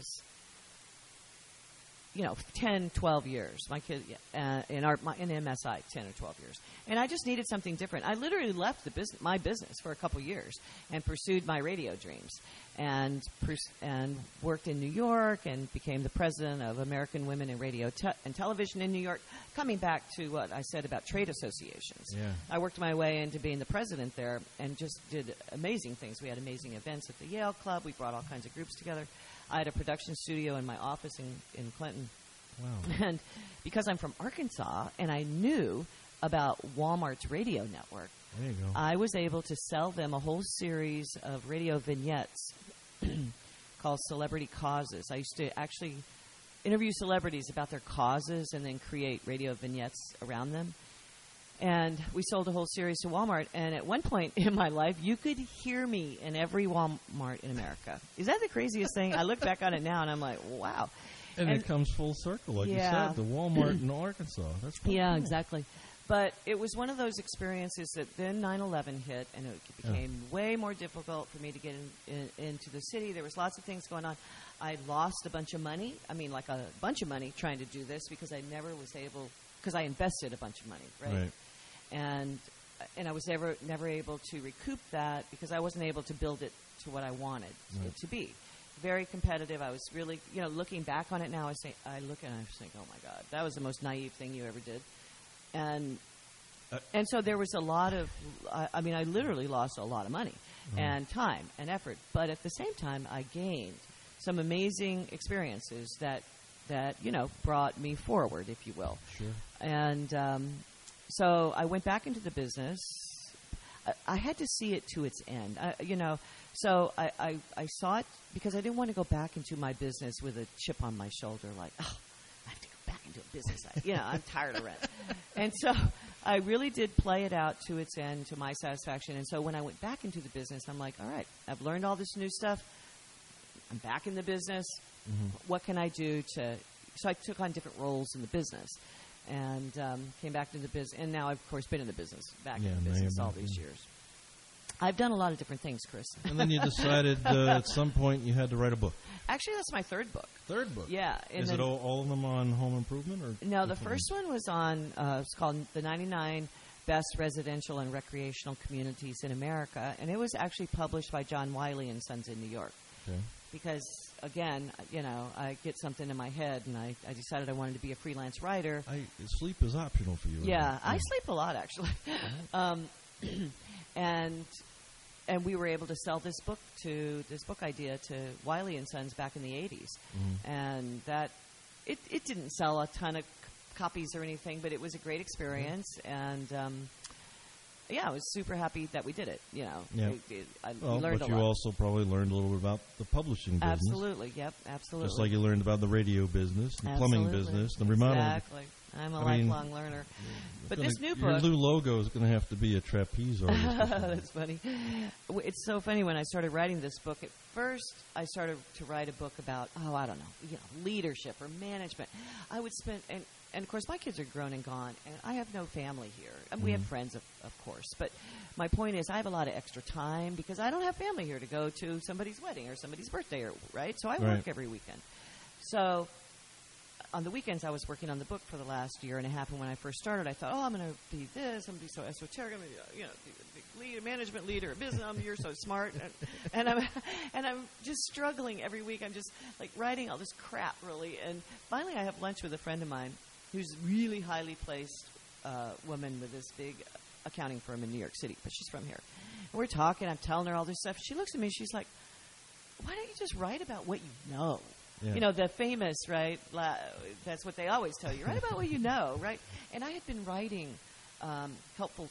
S2: you know, ten, twelve years. My kid, uh, in our my, in M S I, ten or twelve years, and I just needed something different. I literally left the business, my business, for a couple years, and pursued my radio dreams, and pers- and worked in New York, and became the president of American Women in Radio te- and Television in New York. Coming back to what I said about trade associations,
S1: Yeah.
S2: I worked my way into being the president there, and just did amazing things. We had amazing events at the Yale Club. We brought all kinds of groups together. I had a production studio in my office in, in Clinton.
S1: Wow.
S2: And because I'm from Arkansas and I knew about Walmart's radio network,
S1: There you go.
S2: I was able to sell them a whole series of radio vignettes called Celebrity Causes. I used to actually interview celebrities about their causes and then create radio vignettes around them. And we sold a whole series to Walmart. And at one point in my life, you could hear me in every Walmart in America. Is that the craziest thing? I look back on it now, and I'm like, wow.
S1: And,
S2: And-
S1: it comes full circle, like
S2: Yeah.
S1: you said, the Walmart in Arkansas. That's pretty
S2: Yeah,
S1: cool.
S2: exactly. But it was one of those experiences that then nine eleven hit, and it became way more difficult for me to get in, in, into the city. There was lots of things going on. I lost a bunch of money. I mean, like a bunch of money trying to do this because I never was able, because I invested a bunch of money, right?
S1: Right.
S2: And and I was never never able to recoup that because I wasn't able to build it to what I wanted
S1: Right.
S2: it to be. Very competitive. I was really, you know, looking back on it now, I say, I look and I think, oh my God, that was the most naive thing you ever did. And
S1: Uh,
S2: and so there was a lot of, I, I mean, I literally lost a lot of money
S1: Mhm.
S2: and time and effort. But at the same time, I gained some amazing experiences that that you know brought me forward, if you will.
S1: Sure.
S2: And um, so I went back into the business. I, I had to see it to its end, I, you know. So I, I, I saw it because I didn't want to go back into my business with a chip on my shoulder, like, oh, I have to go back into a business. I, you know, I'm tired of rent. And so I really did play it out to its end, to my satisfaction. And so when I went back into the business, I'm like, all right, I've learned all this new stuff. I'm back in the business.
S1: Mhm.
S2: What can I do to... So I took on different roles in the business and um, came back into the business. And now I've, of course, been in the business, back
S1: Yeah,
S2: in
S1: now
S2: the
S1: you're
S2: business all
S1: back
S2: these
S1: in.
S2: years. I've done a lot of different things, Chris.
S1: And then you decided uh, at some point you had to write a book.
S2: Actually, that's my third book.
S1: Third book?
S2: Yeah. and
S1: Is
S2: then-
S1: it all, all of them on home improvement? Or
S2: No, the
S1: which one?
S2: first one was on, uh, it's called The ninety-nine Best Residential and Recreational Communities in America. And it was actually published by John Wiley and Sons in New York.
S1: Okay.
S2: Because, again, you know, I get something in my head, and I, I decided I wanted to be a freelance writer.
S1: I, sleep is optional for you. isn't
S2: Yeah,
S1: it?
S2: I sleep a lot, actually. um, and and we were able to sell this book to this book idea to Wiley and Sons back in the eighties,
S1: Mhm.
S2: and that it it didn't sell a ton of c- copies or anything, but it was a great experience, and um, yeah, I was super happy that we did it. You know,
S1: Yeah.
S2: It- it- I
S1: Well,
S2: learned
S1: but
S2: a
S1: you
S2: lot.
S1: also probably learned a little bit about the publishing business.
S2: Absolutely, yep, absolutely.
S1: Just like you learned about the radio business, the plumbing
S2: Absolutely.
S1: business, the remodeling.
S2: Exactly. I'm a
S1: I mean,
S2: lifelong learner. But
S1: gonna-
S2: this new
S1: your
S2: book,
S1: new logo is going to have to be a trapeze artist. or something.
S2: That's funny. W- It's so funny when I started writing this book. At first, I started to write a book about, oh, I don't know, you know, leadership or management. I would spend, and, and of course, my kids are grown and gone, and I have no family here. And we have
S1: Mhm.
S2: friends, of, of course. But my point is, I have a lot of extra time because I don't have family here to go to somebody's wedding or somebody's birthday, or right? So I
S1: Right.
S2: work every weekend. So on the weekends, I was working on the book for the last year and a half, and when I first started, I thought, oh, I'm going to be this, I'm going to be so esoteric, I'm going to be, you know, be a big leader, management leader, a business, I'm, you're so smart, and, and I'm and I'm just struggling every week. I'm just like writing all this crap, really. And finally, I have lunch with a friend of mine who's a really highly placed uh, woman with this big accounting firm in New York City, but she's from here. And we're talking, I'm telling her all this stuff. She looks at me, she's like, why don't you just write about what you know?
S1: Yeah.
S2: You know, the famous, right? La- that's what they always tell you. Write about what you know, right? And I had been writing um, helpful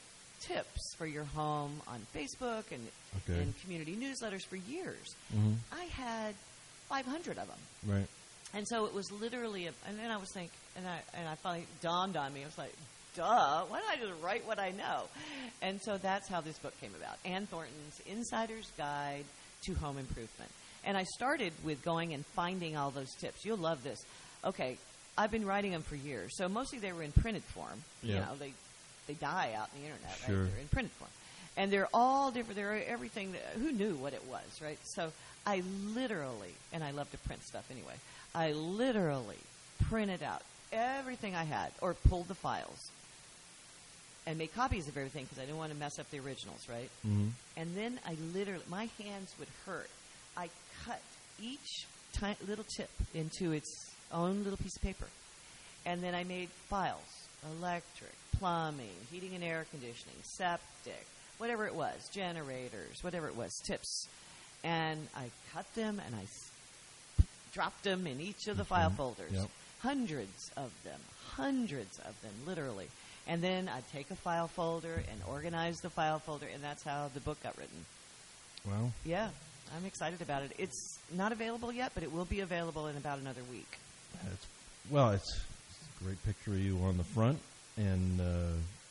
S2: tips for your home on Facebook and,
S1: Okay.
S2: and community newsletters for years.
S1: Mhm.
S2: I had five hundred of them.
S1: Right.
S2: And so it was literally, a, and then I was thinking, and I, and I finally dawned on me, I was like, duh, why don't I just write what I know? And so that's how this book came about, Ann Thornton's Insider's Guide to Home Improvement. And I started with going and finding all those tips. You'll love this. Okay, I've been writing them for years, so mostly they were in printed form. You
S1: Yeah.
S2: know, they they die out in the internet,
S1: Sure.
S2: right? They're in printed form. And they're all different. They're everything. That, who knew what it was, right? So I literally, and I love to print stuff anyway, I literally printed out everything I had or pulled the files and made copies of everything because I didn't want to mess up the originals, right?
S1: Mhm.
S2: And then I literally, my hands would hurt. I cut each ti- little tip into its own little piece of paper. And then I made files, electric, plumbing, heating and air conditioning, septic, whatever it was, generators, whatever it was, tips. And I cut them and I s- dropped them in each of the file folders.
S1: Yep.
S2: Hundreds of them, hundreds of them, literally. And then I'd take a file folder and organize the file folder, and that's how the book got written.
S1: Wow.
S2: Yeah, I'm excited about it. It's not available yet, but it will be available in about another week.
S1: It's, well, it's, it's a great picture of you on the front. And uh,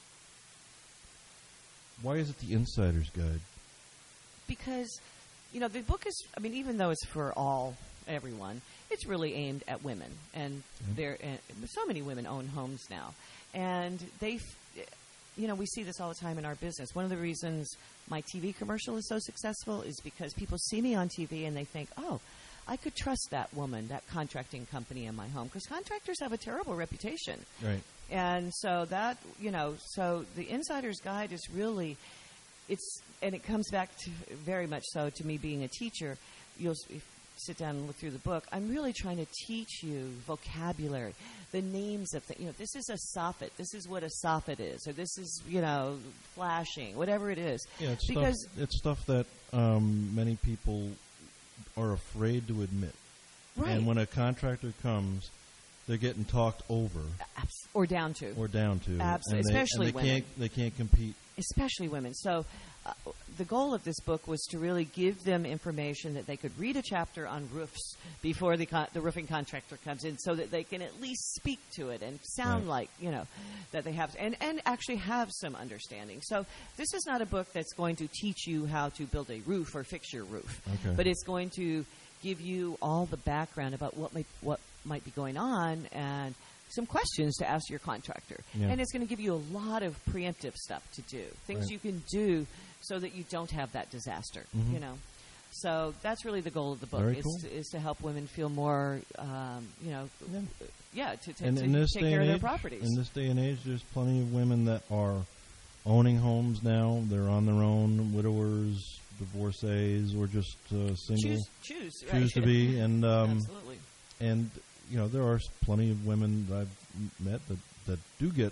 S1: why is it the Insider's Guide?
S2: Because, you know, the book is, I mean, even though it's for all, everyone, it's really aimed at women. And
S1: Mhm.
S2: there, uh, so many women own homes now. And they, f- you know, we see this all the time in our business. One of the reasons my T V commercial is so successful is because people see me on T V and they think, oh, I could trust that woman, that contracting company in my home. Because contractors have a terrible reputation.
S1: Right.
S2: And so that, you know, so the Insider's Guide is really, it's, and it comes back to very much so to me being a teacher. You'll s- if you sit down and look through the book. I'm really trying to teach you vocabulary, the names of things. You know, this is a soffit. This is what a soffit is, or this is, you know, flashing, whatever it is.
S1: Yeah, it's
S2: because
S1: stuff, it's stuff that um, many people are afraid to admit.
S2: Right.
S1: And when a contractor comes, they're getting talked over.
S2: Abs- or down to.
S1: Or down to.
S2: Absolutely.
S1: And they,
S2: Especially
S1: and they
S2: women.
S1: Can't, they can't compete.
S2: Especially women. So uh, the goal of this book was to really give them information that they could read a chapter on roofs before the con- the roofing contractor comes in, so that they can at least speak to it and sound
S1: Right.
S2: like, you know, that they have, and, and actually have some understanding. So this is not a book that's going to teach you how to build a roof or fix your roof,
S1: Okay.
S2: but it's going to give you all the background about what might, what might be going on and some questions to ask your contractor.
S1: Yeah.
S2: And it's going to give you a lot of preemptive stuff to do, things
S1: Right.
S2: you can do so that you don't have that disaster,
S1: Mhm.
S2: you know. So that's really the goal of the book,
S1: Very
S2: is,
S1: cool.
S2: to, is to help women feel more, um, you know, yeah, yeah to, to,
S1: And
S2: to
S1: in this
S2: take
S1: day
S2: care
S1: and
S2: of their
S1: age,
S2: properties.
S1: in this day and age, there's plenty of women that are owning homes now. They're on their own, widowers, divorcees, or just uh, single.
S2: Choose- choose,
S1: choose
S2: right.
S1: to be, and um,
S2: Absolutely.
S1: And you know, there are s- plenty of women that I've m- met that, that do get.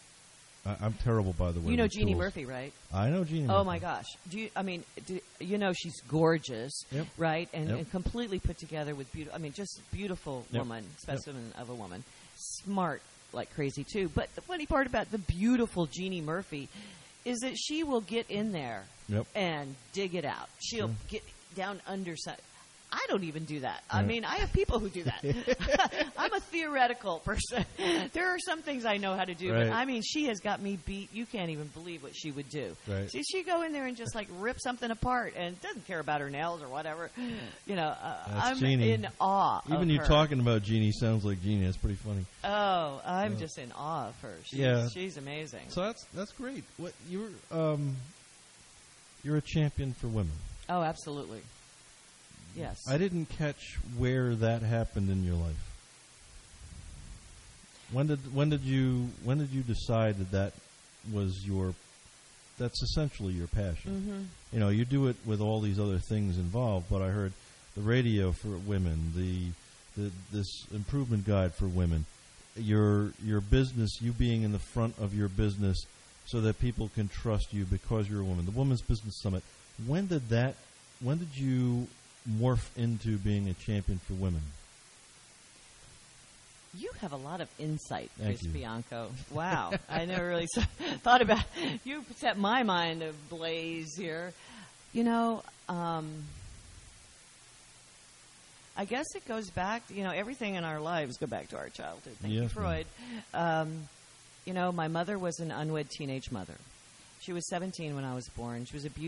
S1: I, I'm terrible, by the way.
S2: You know
S1: with
S2: Jeannie
S1: tools.
S2: Murphy, right?
S1: I know Jeannie.
S2: Oh
S1: Murphy.
S2: my gosh! Do you, I mean, do, you know she's gorgeous,
S1: Yep.
S2: right? And,
S1: Yep.
S2: and completely put together with beautiful. I mean, just beautiful
S1: Yep.
S2: woman,
S1: Yep.
S2: specimen of a woman. Smart like crazy too. But the funny part about the beautiful Jeannie Murphy is that she will get in there
S1: Yep.
S2: and dig it out. She'll
S1: Sure.
S2: get down under some. I don't even do that. I
S1: Right.
S2: mean, I have people who do that. I'm a theoretical person. There are some things I know how to do,
S1: Right.
S2: but I mean, she has got me beat. You can't even believe what she would do.
S1: Right.
S2: See, she'd go in there and just like rip something apart and doesn't care about her nails or whatever. You know, uh,
S1: That's
S2: I'm
S1: Jeannie.
S2: in awe
S1: Even
S2: of
S1: you
S2: her.
S1: talking about Jeannie sounds like Jeannie. That's pretty funny.
S2: Oh, I'm
S1: Yeah.
S2: just in awe of her. She's,
S1: Yeah.
S2: she's amazing.
S1: So that's that's great. What you're um, you're a champion for women.
S2: Oh, absolutely. Yes.
S1: I didn't catch where that happened in your life. When did when did you when did you decide that that was your that's essentially your passion?
S2: Mhm.
S1: You know, you do it with all these other things involved, but I heard the radio for women, the the this improvement guide for women, your your business, you being in the front of your business so that people can trust you because you're a woman. The Women's Business Summit. When did that when did you morph into being a champion for women?
S2: You have a lot of insight,
S1: Thank
S2: Chris
S1: you.
S2: Bianco. Wow. I never really saw, thought about you set my mind ablaze here. You know, um, I guess it goes back, you know, everything in our lives go back to our childhood. Thank you,
S1: Yes,
S2: Freud. Um, you know, my mother was an unwed teenage mother. She was seventeen when I was born. She was a beautiful